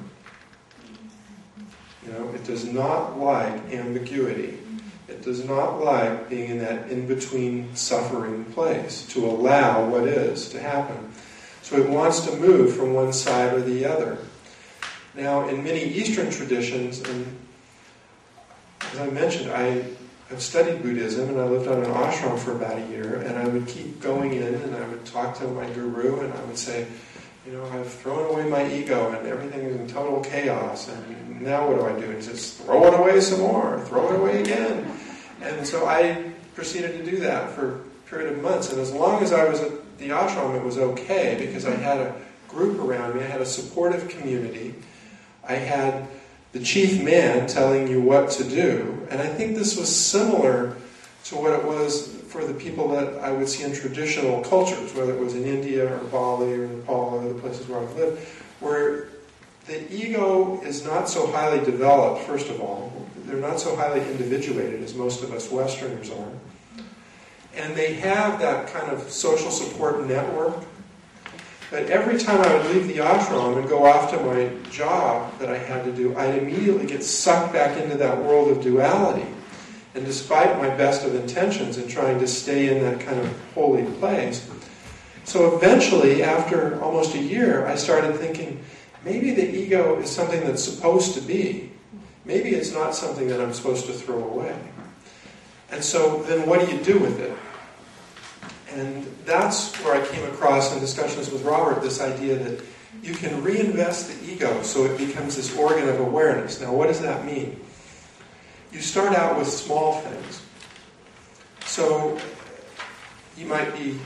Speaker 3: You know, it does not like ambiguity. It does not like being in that in-between suffering place to allow what is to happen. So it wants to move from one side or the other. Now, in many Eastern traditions, and as I mentioned, I've studied Buddhism and I lived on an ashram for about a year, and I would keep going in and I would talk to my guru and I would say, you know, I've thrown away my ego and everything is in total chaos, and now what do I do? And he says, throw it away some more, throw it away again. And so I proceeded to do that for a period of months, and as long as I was at the ashram it was okay because I had a group around me, I had a supportive community, I had the chief man telling you what to do, and I think this was similar to what it was for the people that I would see in traditional cultures, whether it was in India or Bali or Nepal or the places where I've lived, where the ego is not so highly developed, first of all. They're not so highly individuated as most of us Westerners are. And they have that kind of social support network. But every time I would leave the ashram and go off to my job that I had to do, I'd immediately get sucked back into that world of duality. And despite my best of intentions in trying to stay in that kind of holy place, so eventually, after almost a year, I started thinking, maybe the ego is something that's supposed to be. Maybe it's not something that I'm supposed to throw away. And so then what do you do with it? And that's where I came across in discussions with Robert, this idea that you can reinvest the ego so it becomes this organ of awareness. Now, what does that mean? You start out with small things. So you might be,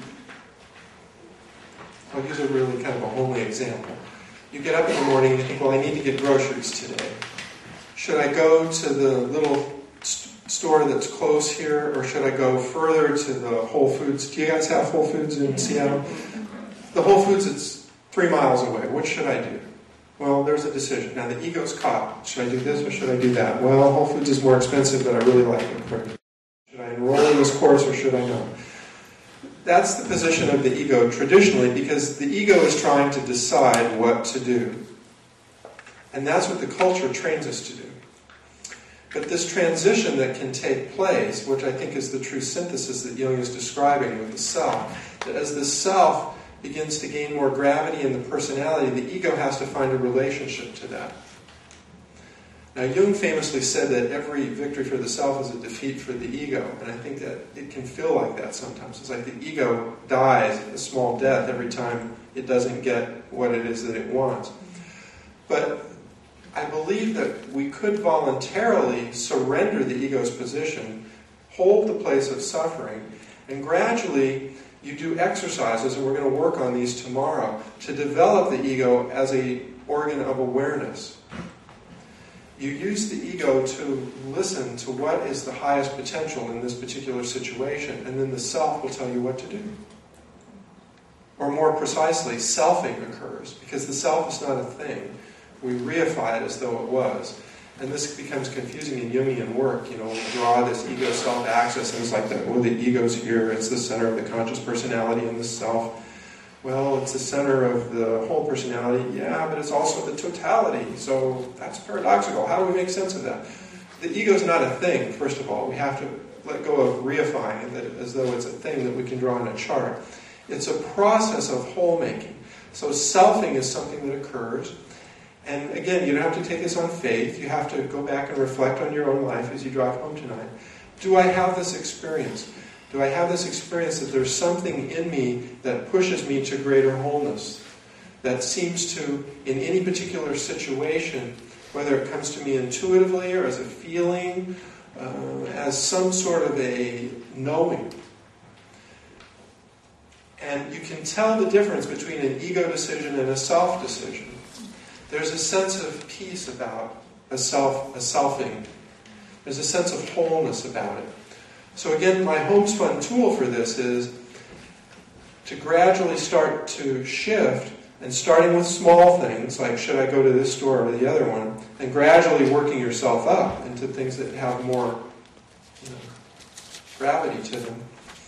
Speaker 3: I'll use a really kind of a homely example. You get up in the morning and you think, well, I need to get groceries today. Should I go to the little store that's close here, or should I go further to the Whole Foods? Do you guys have Whole Foods in Seattle? The Whole Foods, it's 3 miles away. What should I do? Well, there's a decision. Now, the ego's caught. Should I do this or should I do that? Well, Whole Foods is more expensive, but I really like it. Should I enroll in this course or should I not? That's the position of the ego traditionally, because the ego is trying to decide what to do. And that's what the culture trains us to do. But this transition that can take place, which I think is the true synthesis that Jung is describing with the self, that as the self begins to gain more gravity in the personality, the ego has to find a relationship to that. Now, Jung famously said that every victory for the self is a defeat for the ego, and I think that it can feel like that sometimes. It's like the ego dies a small death every time it doesn't get what it is that it wants. But I believe that we could voluntarily surrender the ego's position, hold the place of suffering, and gradually You do exercises, and we're going to work on these tomorrow, to develop the ego as an organ of awareness. You use the ego to listen to what is the highest potential in this particular situation, and then the self will tell you what to do. Or more precisely, selfing occurs, because the self is not a thing. We reify it as though it was. And this becomes confusing in Jungian work. We draw this ego-self axis, and it's like that. The ego's here, it's the center of the conscious personality and the self. Well, it's the center of the whole personality. Yeah, but it's also the totality. So that's paradoxical. How do we make sense of that? The ego's not a thing, first of all. We have to let go of reifying it as though it's a thing that we can draw in a chart. It's a process of whole-making. So selfing is something that occurs. And again, you don't have to take this on faith. You have to go back and reflect on your own life as you drive home tonight. Do I have this experience? Do I have this experience that there's something in me that pushes me to greater wholeness? That seems to, in any particular situation, whether it comes to me intuitively or as a feeling, as some sort of a knowing. And you can tell the difference between an ego decision and a self decision. There's a sense of peace about a selfing. There's a sense of wholeness about it. So again, my homespun tool for this is to gradually start to shift, and starting with small things, like should I go to this store or the other one, and gradually working yourself up into things that have more gravity to them,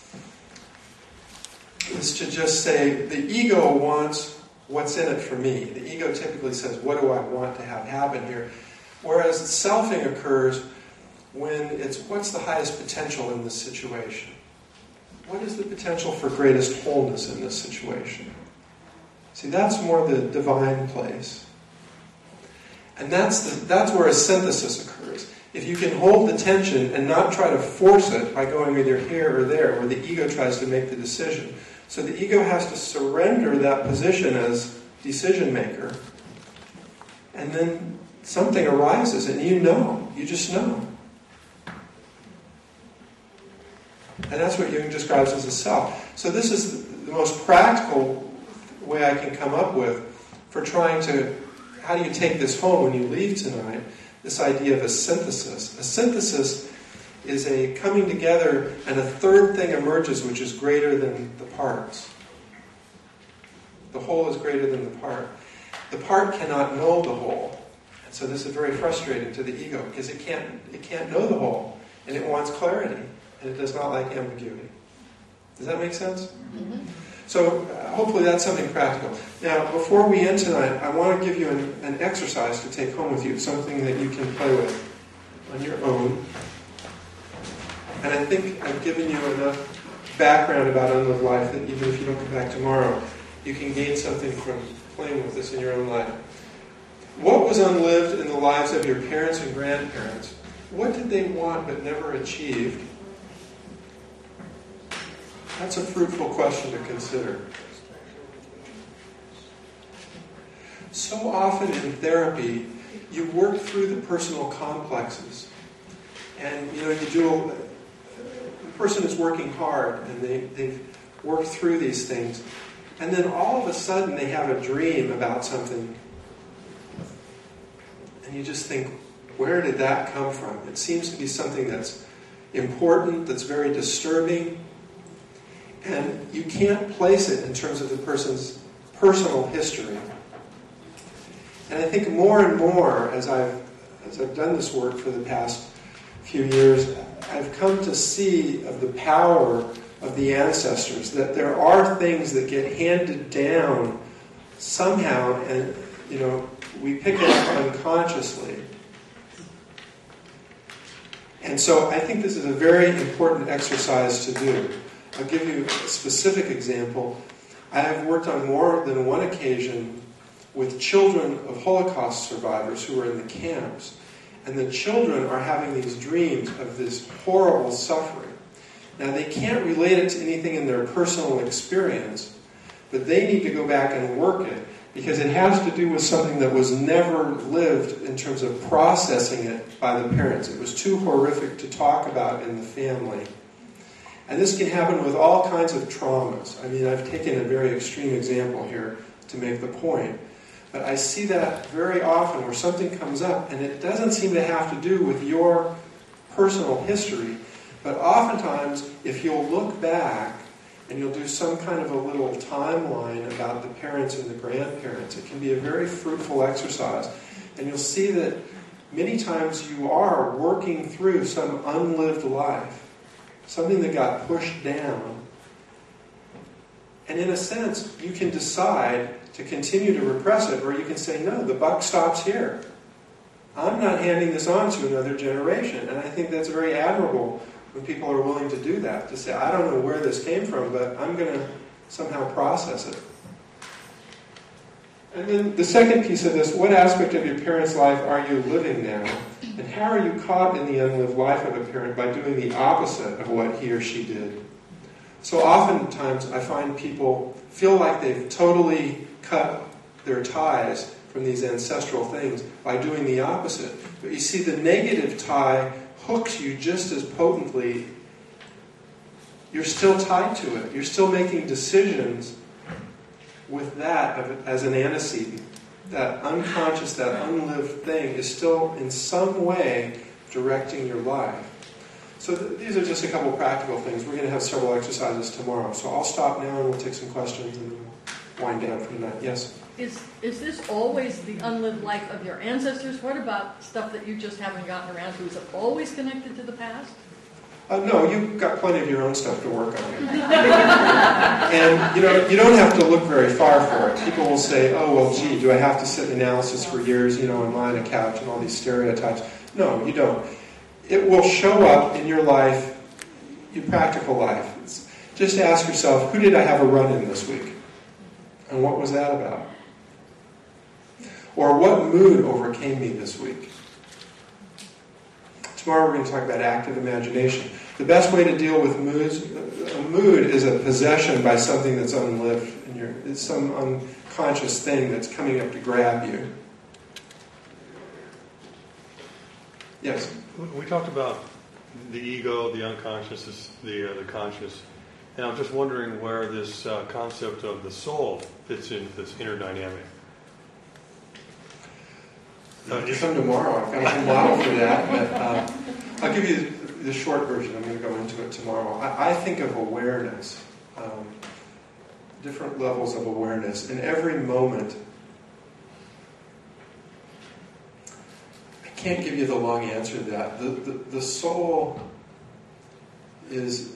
Speaker 3: is to just say, the ego wants what's in it for me. The ego typically says, what do I want to have happen here? Whereas selfing occurs when it's, what's the highest potential in this situation? What is the potential for greatest wholeness in this situation? See, that's more the divine place. And that's where a synthesis occurs. If you can hold the tension and not try to force it by going either here or there, where the ego tries to make the decision. So the ego has to surrender that position as decision maker, and then something arises, and you just know. And that's what Jung describes as a self. So this is the most practical way I can come up with for trying to, how do you take this home when you leave tonight, this idea of a synthesis. A synthesis is a coming together, and a third thing emerges which is greater than the parts. The whole is greater than the part. The part cannot know the whole. And so this is very frustrating to the ego, because it can't know the whole, and it wants clarity, and it does not like ambiguity. Does that make sense? Mm-hmm. So hopefully that's something practical. Now, before we end tonight, I want to give you an exercise to take home with you, something that you can play with on your own. And I think I've given you enough background about unlived life that even if you don't come back tomorrow, you can gain something from playing with this in your own life. What was unlived in the lives of your parents and grandparents? What did they want but never achieved? That's a fruitful question to consider. So often in therapy, you work through the personal complexes. And the person is working hard, and they've worked through these things. And then all of a sudden they have a dream about something. And you just think, where did that come from? It seems to be something that's important, that's very disturbing. And you can't place it in terms of the person's personal history. And I think more and more, as I've done this work for the past few years, I've come to see of the power of the ancestors, that there are things that get handed down somehow, and we pick it up unconsciously. And so I think this is a very important exercise to do. I'll give you a specific example. I have worked on more than one occasion with children of Holocaust survivors who are in the camps. And the children are having these dreams of this horrible suffering. Now, they can't relate it to anything in their personal experience, but they need to go back and work it, because it has to do with something that was never lived in terms of processing it by the parents. It was too horrific to talk about in the family. And this can happen with all kinds of traumas. I mean, I've taken a very extreme example here to make the point. But I see that very often where something comes up, and it doesn't seem to have to do with your personal history. But oftentimes, if you'll look back and you'll do some kind of a little timeline about the parents and the grandparents, it can be a very fruitful exercise. And you'll see that many times you are working through some unlived life. Something that got pushed down. And in a sense, you can decide to continue to repress it, or you can say, no, the buck stops here. I'm not handing this on to another generation. And I think that's very admirable when people are willing to do that, to say, I don't know where this came from, but I'm going to somehow process it. And then the second piece of this, what aspect of your parent's life are you living now? And how are you caught in the unlived life of a parent by doing the opposite of what he or she did? So oftentimes I find people feel like they've totally cut their ties from these ancestral things by doing the opposite. But you see, the negative tie hooks you just as potently. You're still tied to it. You're still making decisions with that as an antecedent. That unconscious, that unlived thing is still in some way directing your life. So these are just a couple of practical things. We're going to have several exercises tomorrow. So I'll stop now and we'll take some questions and then we'll wind down for tonight. Yes?
Speaker 4: Is this always the unlived life of your ancestors? What about stuff that you just haven't gotten around to? Is it always connected to the past?
Speaker 3: No, you've got plenty of your own stuff to work on. And, you don't have to look very far for it. People will say, oh, well, gee, do I have to sit in analysis for years, and lie on a couch and all these stereotypes? No, you don't. It will show up in your life, your practical life. Just ask yourself, who did I have a run-in this week? And what was that about? Or what mood overcame me this week? Tomorrow we're going to talk about active imagination. The best way to deal with moods, a mood is a possession by something that's unlived. It's some unconscious thing that's coming up to grab you. Yes?
Speaker 16: We talked about the ego, the unconscious, the conscious. And I'm just wondering where this concept of the soul fits into this inner dynamic.
Speaker 3: Come tomorrow. I've got a model for that. But, I'll give you the short version. I'm going to go into it tomorrow. I think of awareness, different levels of awareness. In every moment, I can't give you the long answer to that. The soul is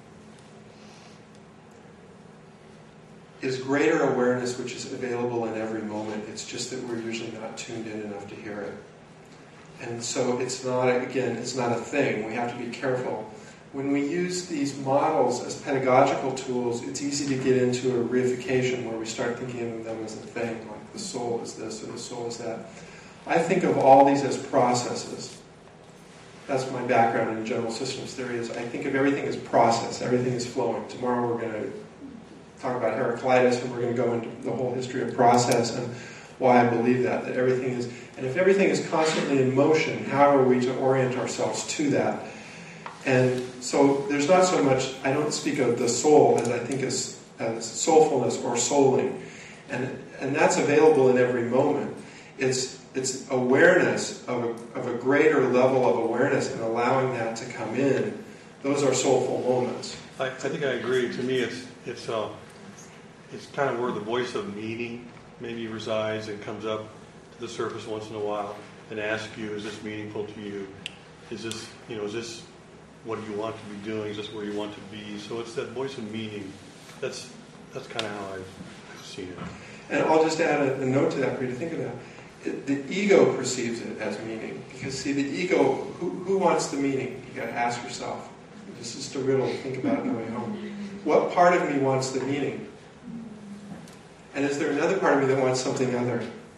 Speaker 3: greater awareness which is available in every moment. It's just that we're usually not tuned in enough to hear it. And so it's not a thing. We have to be careful. When we use these models as pedagogical tools, it's easy to get into a reification where we start thinking of them as a thing, like the soul is this or the soul is that. I think of all these as processes. That's my background in general systems theory. I think of everything as process. Everything is flowing. Tomorrow we're going to talk about Heraclitus, and we're going to go into the whole history of process and why I believe that everything is, and if everything is constantly in motion, how are we to orient ourselves to that? And so there's not so much, I don't speak of the soul as I think as soulfulness or souling, and that's available in every moment. It's awareness of a greater level of awareness and allowing that to come in. Those are soulful moments.
Speaker 16: I think I agree. To me, it's kind of where the voice of meaning maybe resides and comes up to the surface once in a while and asks you, is this meaningful to you? Is this what do you want to be doing? Is this where you want to be? So it's that voice of meaning. That's kind of how I've seen it.
Speaker 3: And I'll just add a note to that for you to think about. The ego perceives it as meaning. Because see, the ego, who wants the meaning? You got to ask yourself. This is the riddle. Think about it on the way home. What part of me wants the meaning? And is there another part of me that wants something other?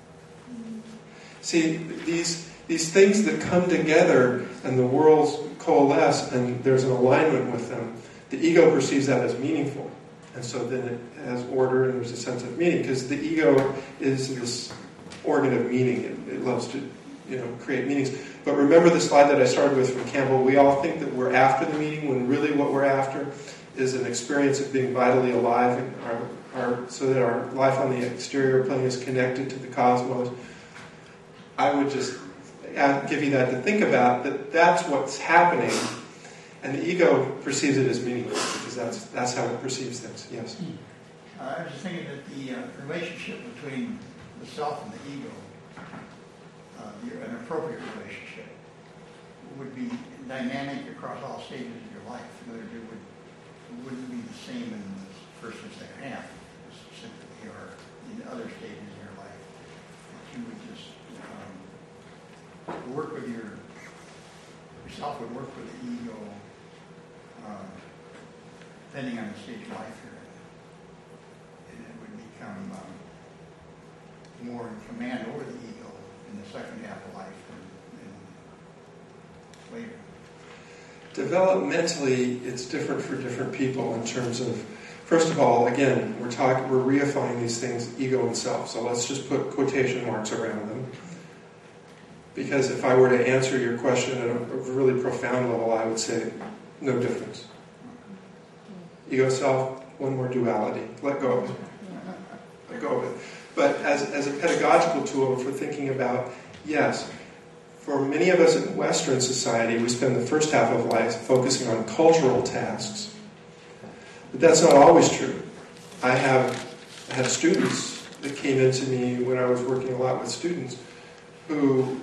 Speaker 3: See, these things that come together and the worlds coalesce and there's an alignment with them, the ego perceives that as meaningful. And so then it has order and there's a sense of meaning, because the ego is this organ of meaning. It loves to create meanings. But remember the slide that I started with from Campbell. We all think that we're after the meaning, when really what we're after is an experience of being vitally alive, and so that our life on the exterior plane is connected to the cosmos. I would just give you that to think about, that's what's happening, and the ego perceives it as meaningless, because that's how it perceives things. Yes?
Speaker 14: I was just thinking that the relationship between the self and the ego, an appropriate relationship, would be dynamic across all stages of your life. In other words, it wouldn't be the same in the first and second half of sympathy or in other stages of your life. You would just work with yourself would work with the ego, depending on the stage of life you're in. And it would become more in command over the ego in the second half of life than later.
Speaker 3: Developmentally, it's different for different people in terms of, first of all, again, we're reifying these things, ego and self. So let's just put quotation marks around them. Because if I were to answer your question at a really profound level, I would say no difference. Ego, self, one more duality. Let go of it. Let go of it. But as a pedagogical tool for thinking about, yes, for many of us in Western society, we spend the first half of life focusing on cultural tasks. But that's not always true. I had students that came into me when I was working a lot with students who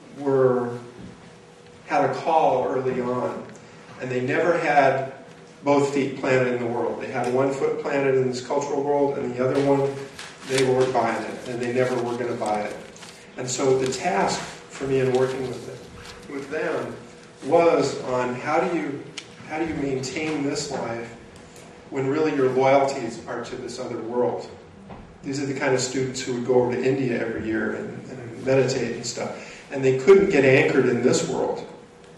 Speaker 3: had a call early on, and they never had both feet planted in the world. They had one foot planted in this cultural world, and the other one, they weren't buying it, and they never were going to buy it. And so the task for me in working with them was on how do you maintain this life when really your loyalties are to this other world. These are the kind of students who would go over to India every year and meditate and stuff. And they couldn't get anchored in this world.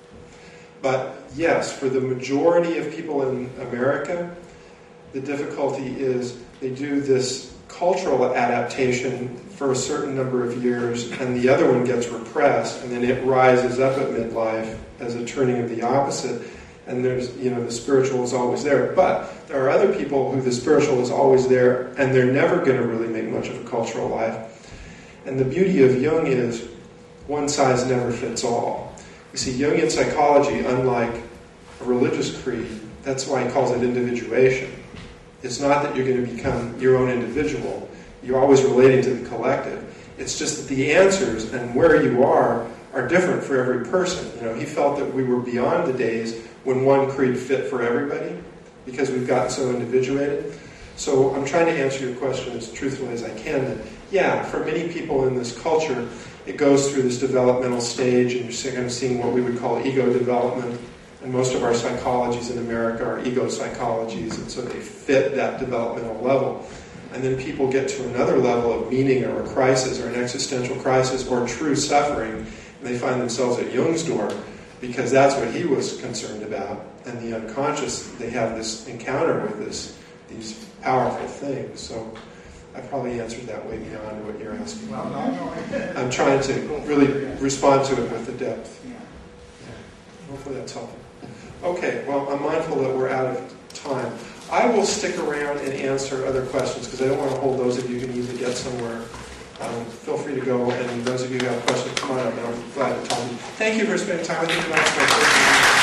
Speaker 3: But yes, for the majority of people in America, the difficulty is they do this cultural adaptation for a certain number of years, and the other one gets repressed, and then it rises up at midlife as a turning of the opposite. And there's, the spiritual is always there. But there are other people who the spiritual is always there, and they're never going to really make much of a cultural life. And the beauty of Jung is one size never fits all. You see, Jungian psychology, unlike a religious creed, that's why he calls it individuation. It's not that you're going to become your own individual. You're always relating to the collective. It's just that the answers and where you are different for every person. He felt that we were beyond the days when one creed fit for everybody because we've gotten so individuated. So I'm trying to answer your question as truthfully as I can. That, yeah, for many people in this culture, it goes through this developmental stage, and you're kind of seeing what we would call ego development. And most of our psychologies in America are ego psychologies, and so they fit that developmental level. And then people get to another level of meaning or a crisis or an existential crisis or true suffering, and they find themselves at Jung's door because that's what he was concerned about. And the unconscious, they have this encounter with these powerful things. So I probably answered that way beyond what you're asking.
Speaker 14: Well, no.
Speaker 3: I'm trying to really respond to it with the depth. Yeah. Hopefully that's helpful. Okay, well, I'm mindful that we're out of time. I will stick around and answer other questions because I don't want to hold those of you who need to get somewhere. Feel free to go, and those of you who have questions, come on up, and I'm glad to talk to you. Thank you for spending time with me tonight.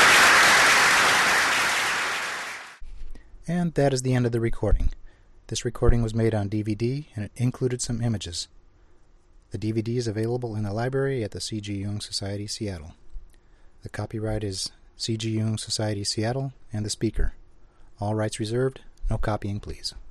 Speaker 1: And that is the end of the recording. This recording was made on DVD, and it included some images. The DVD is available in the library at the C.G. Jung Society, Seattle. The copyright is C.G. Jung Society, Seattle, and the speaker. All rights reserved. No copying, please.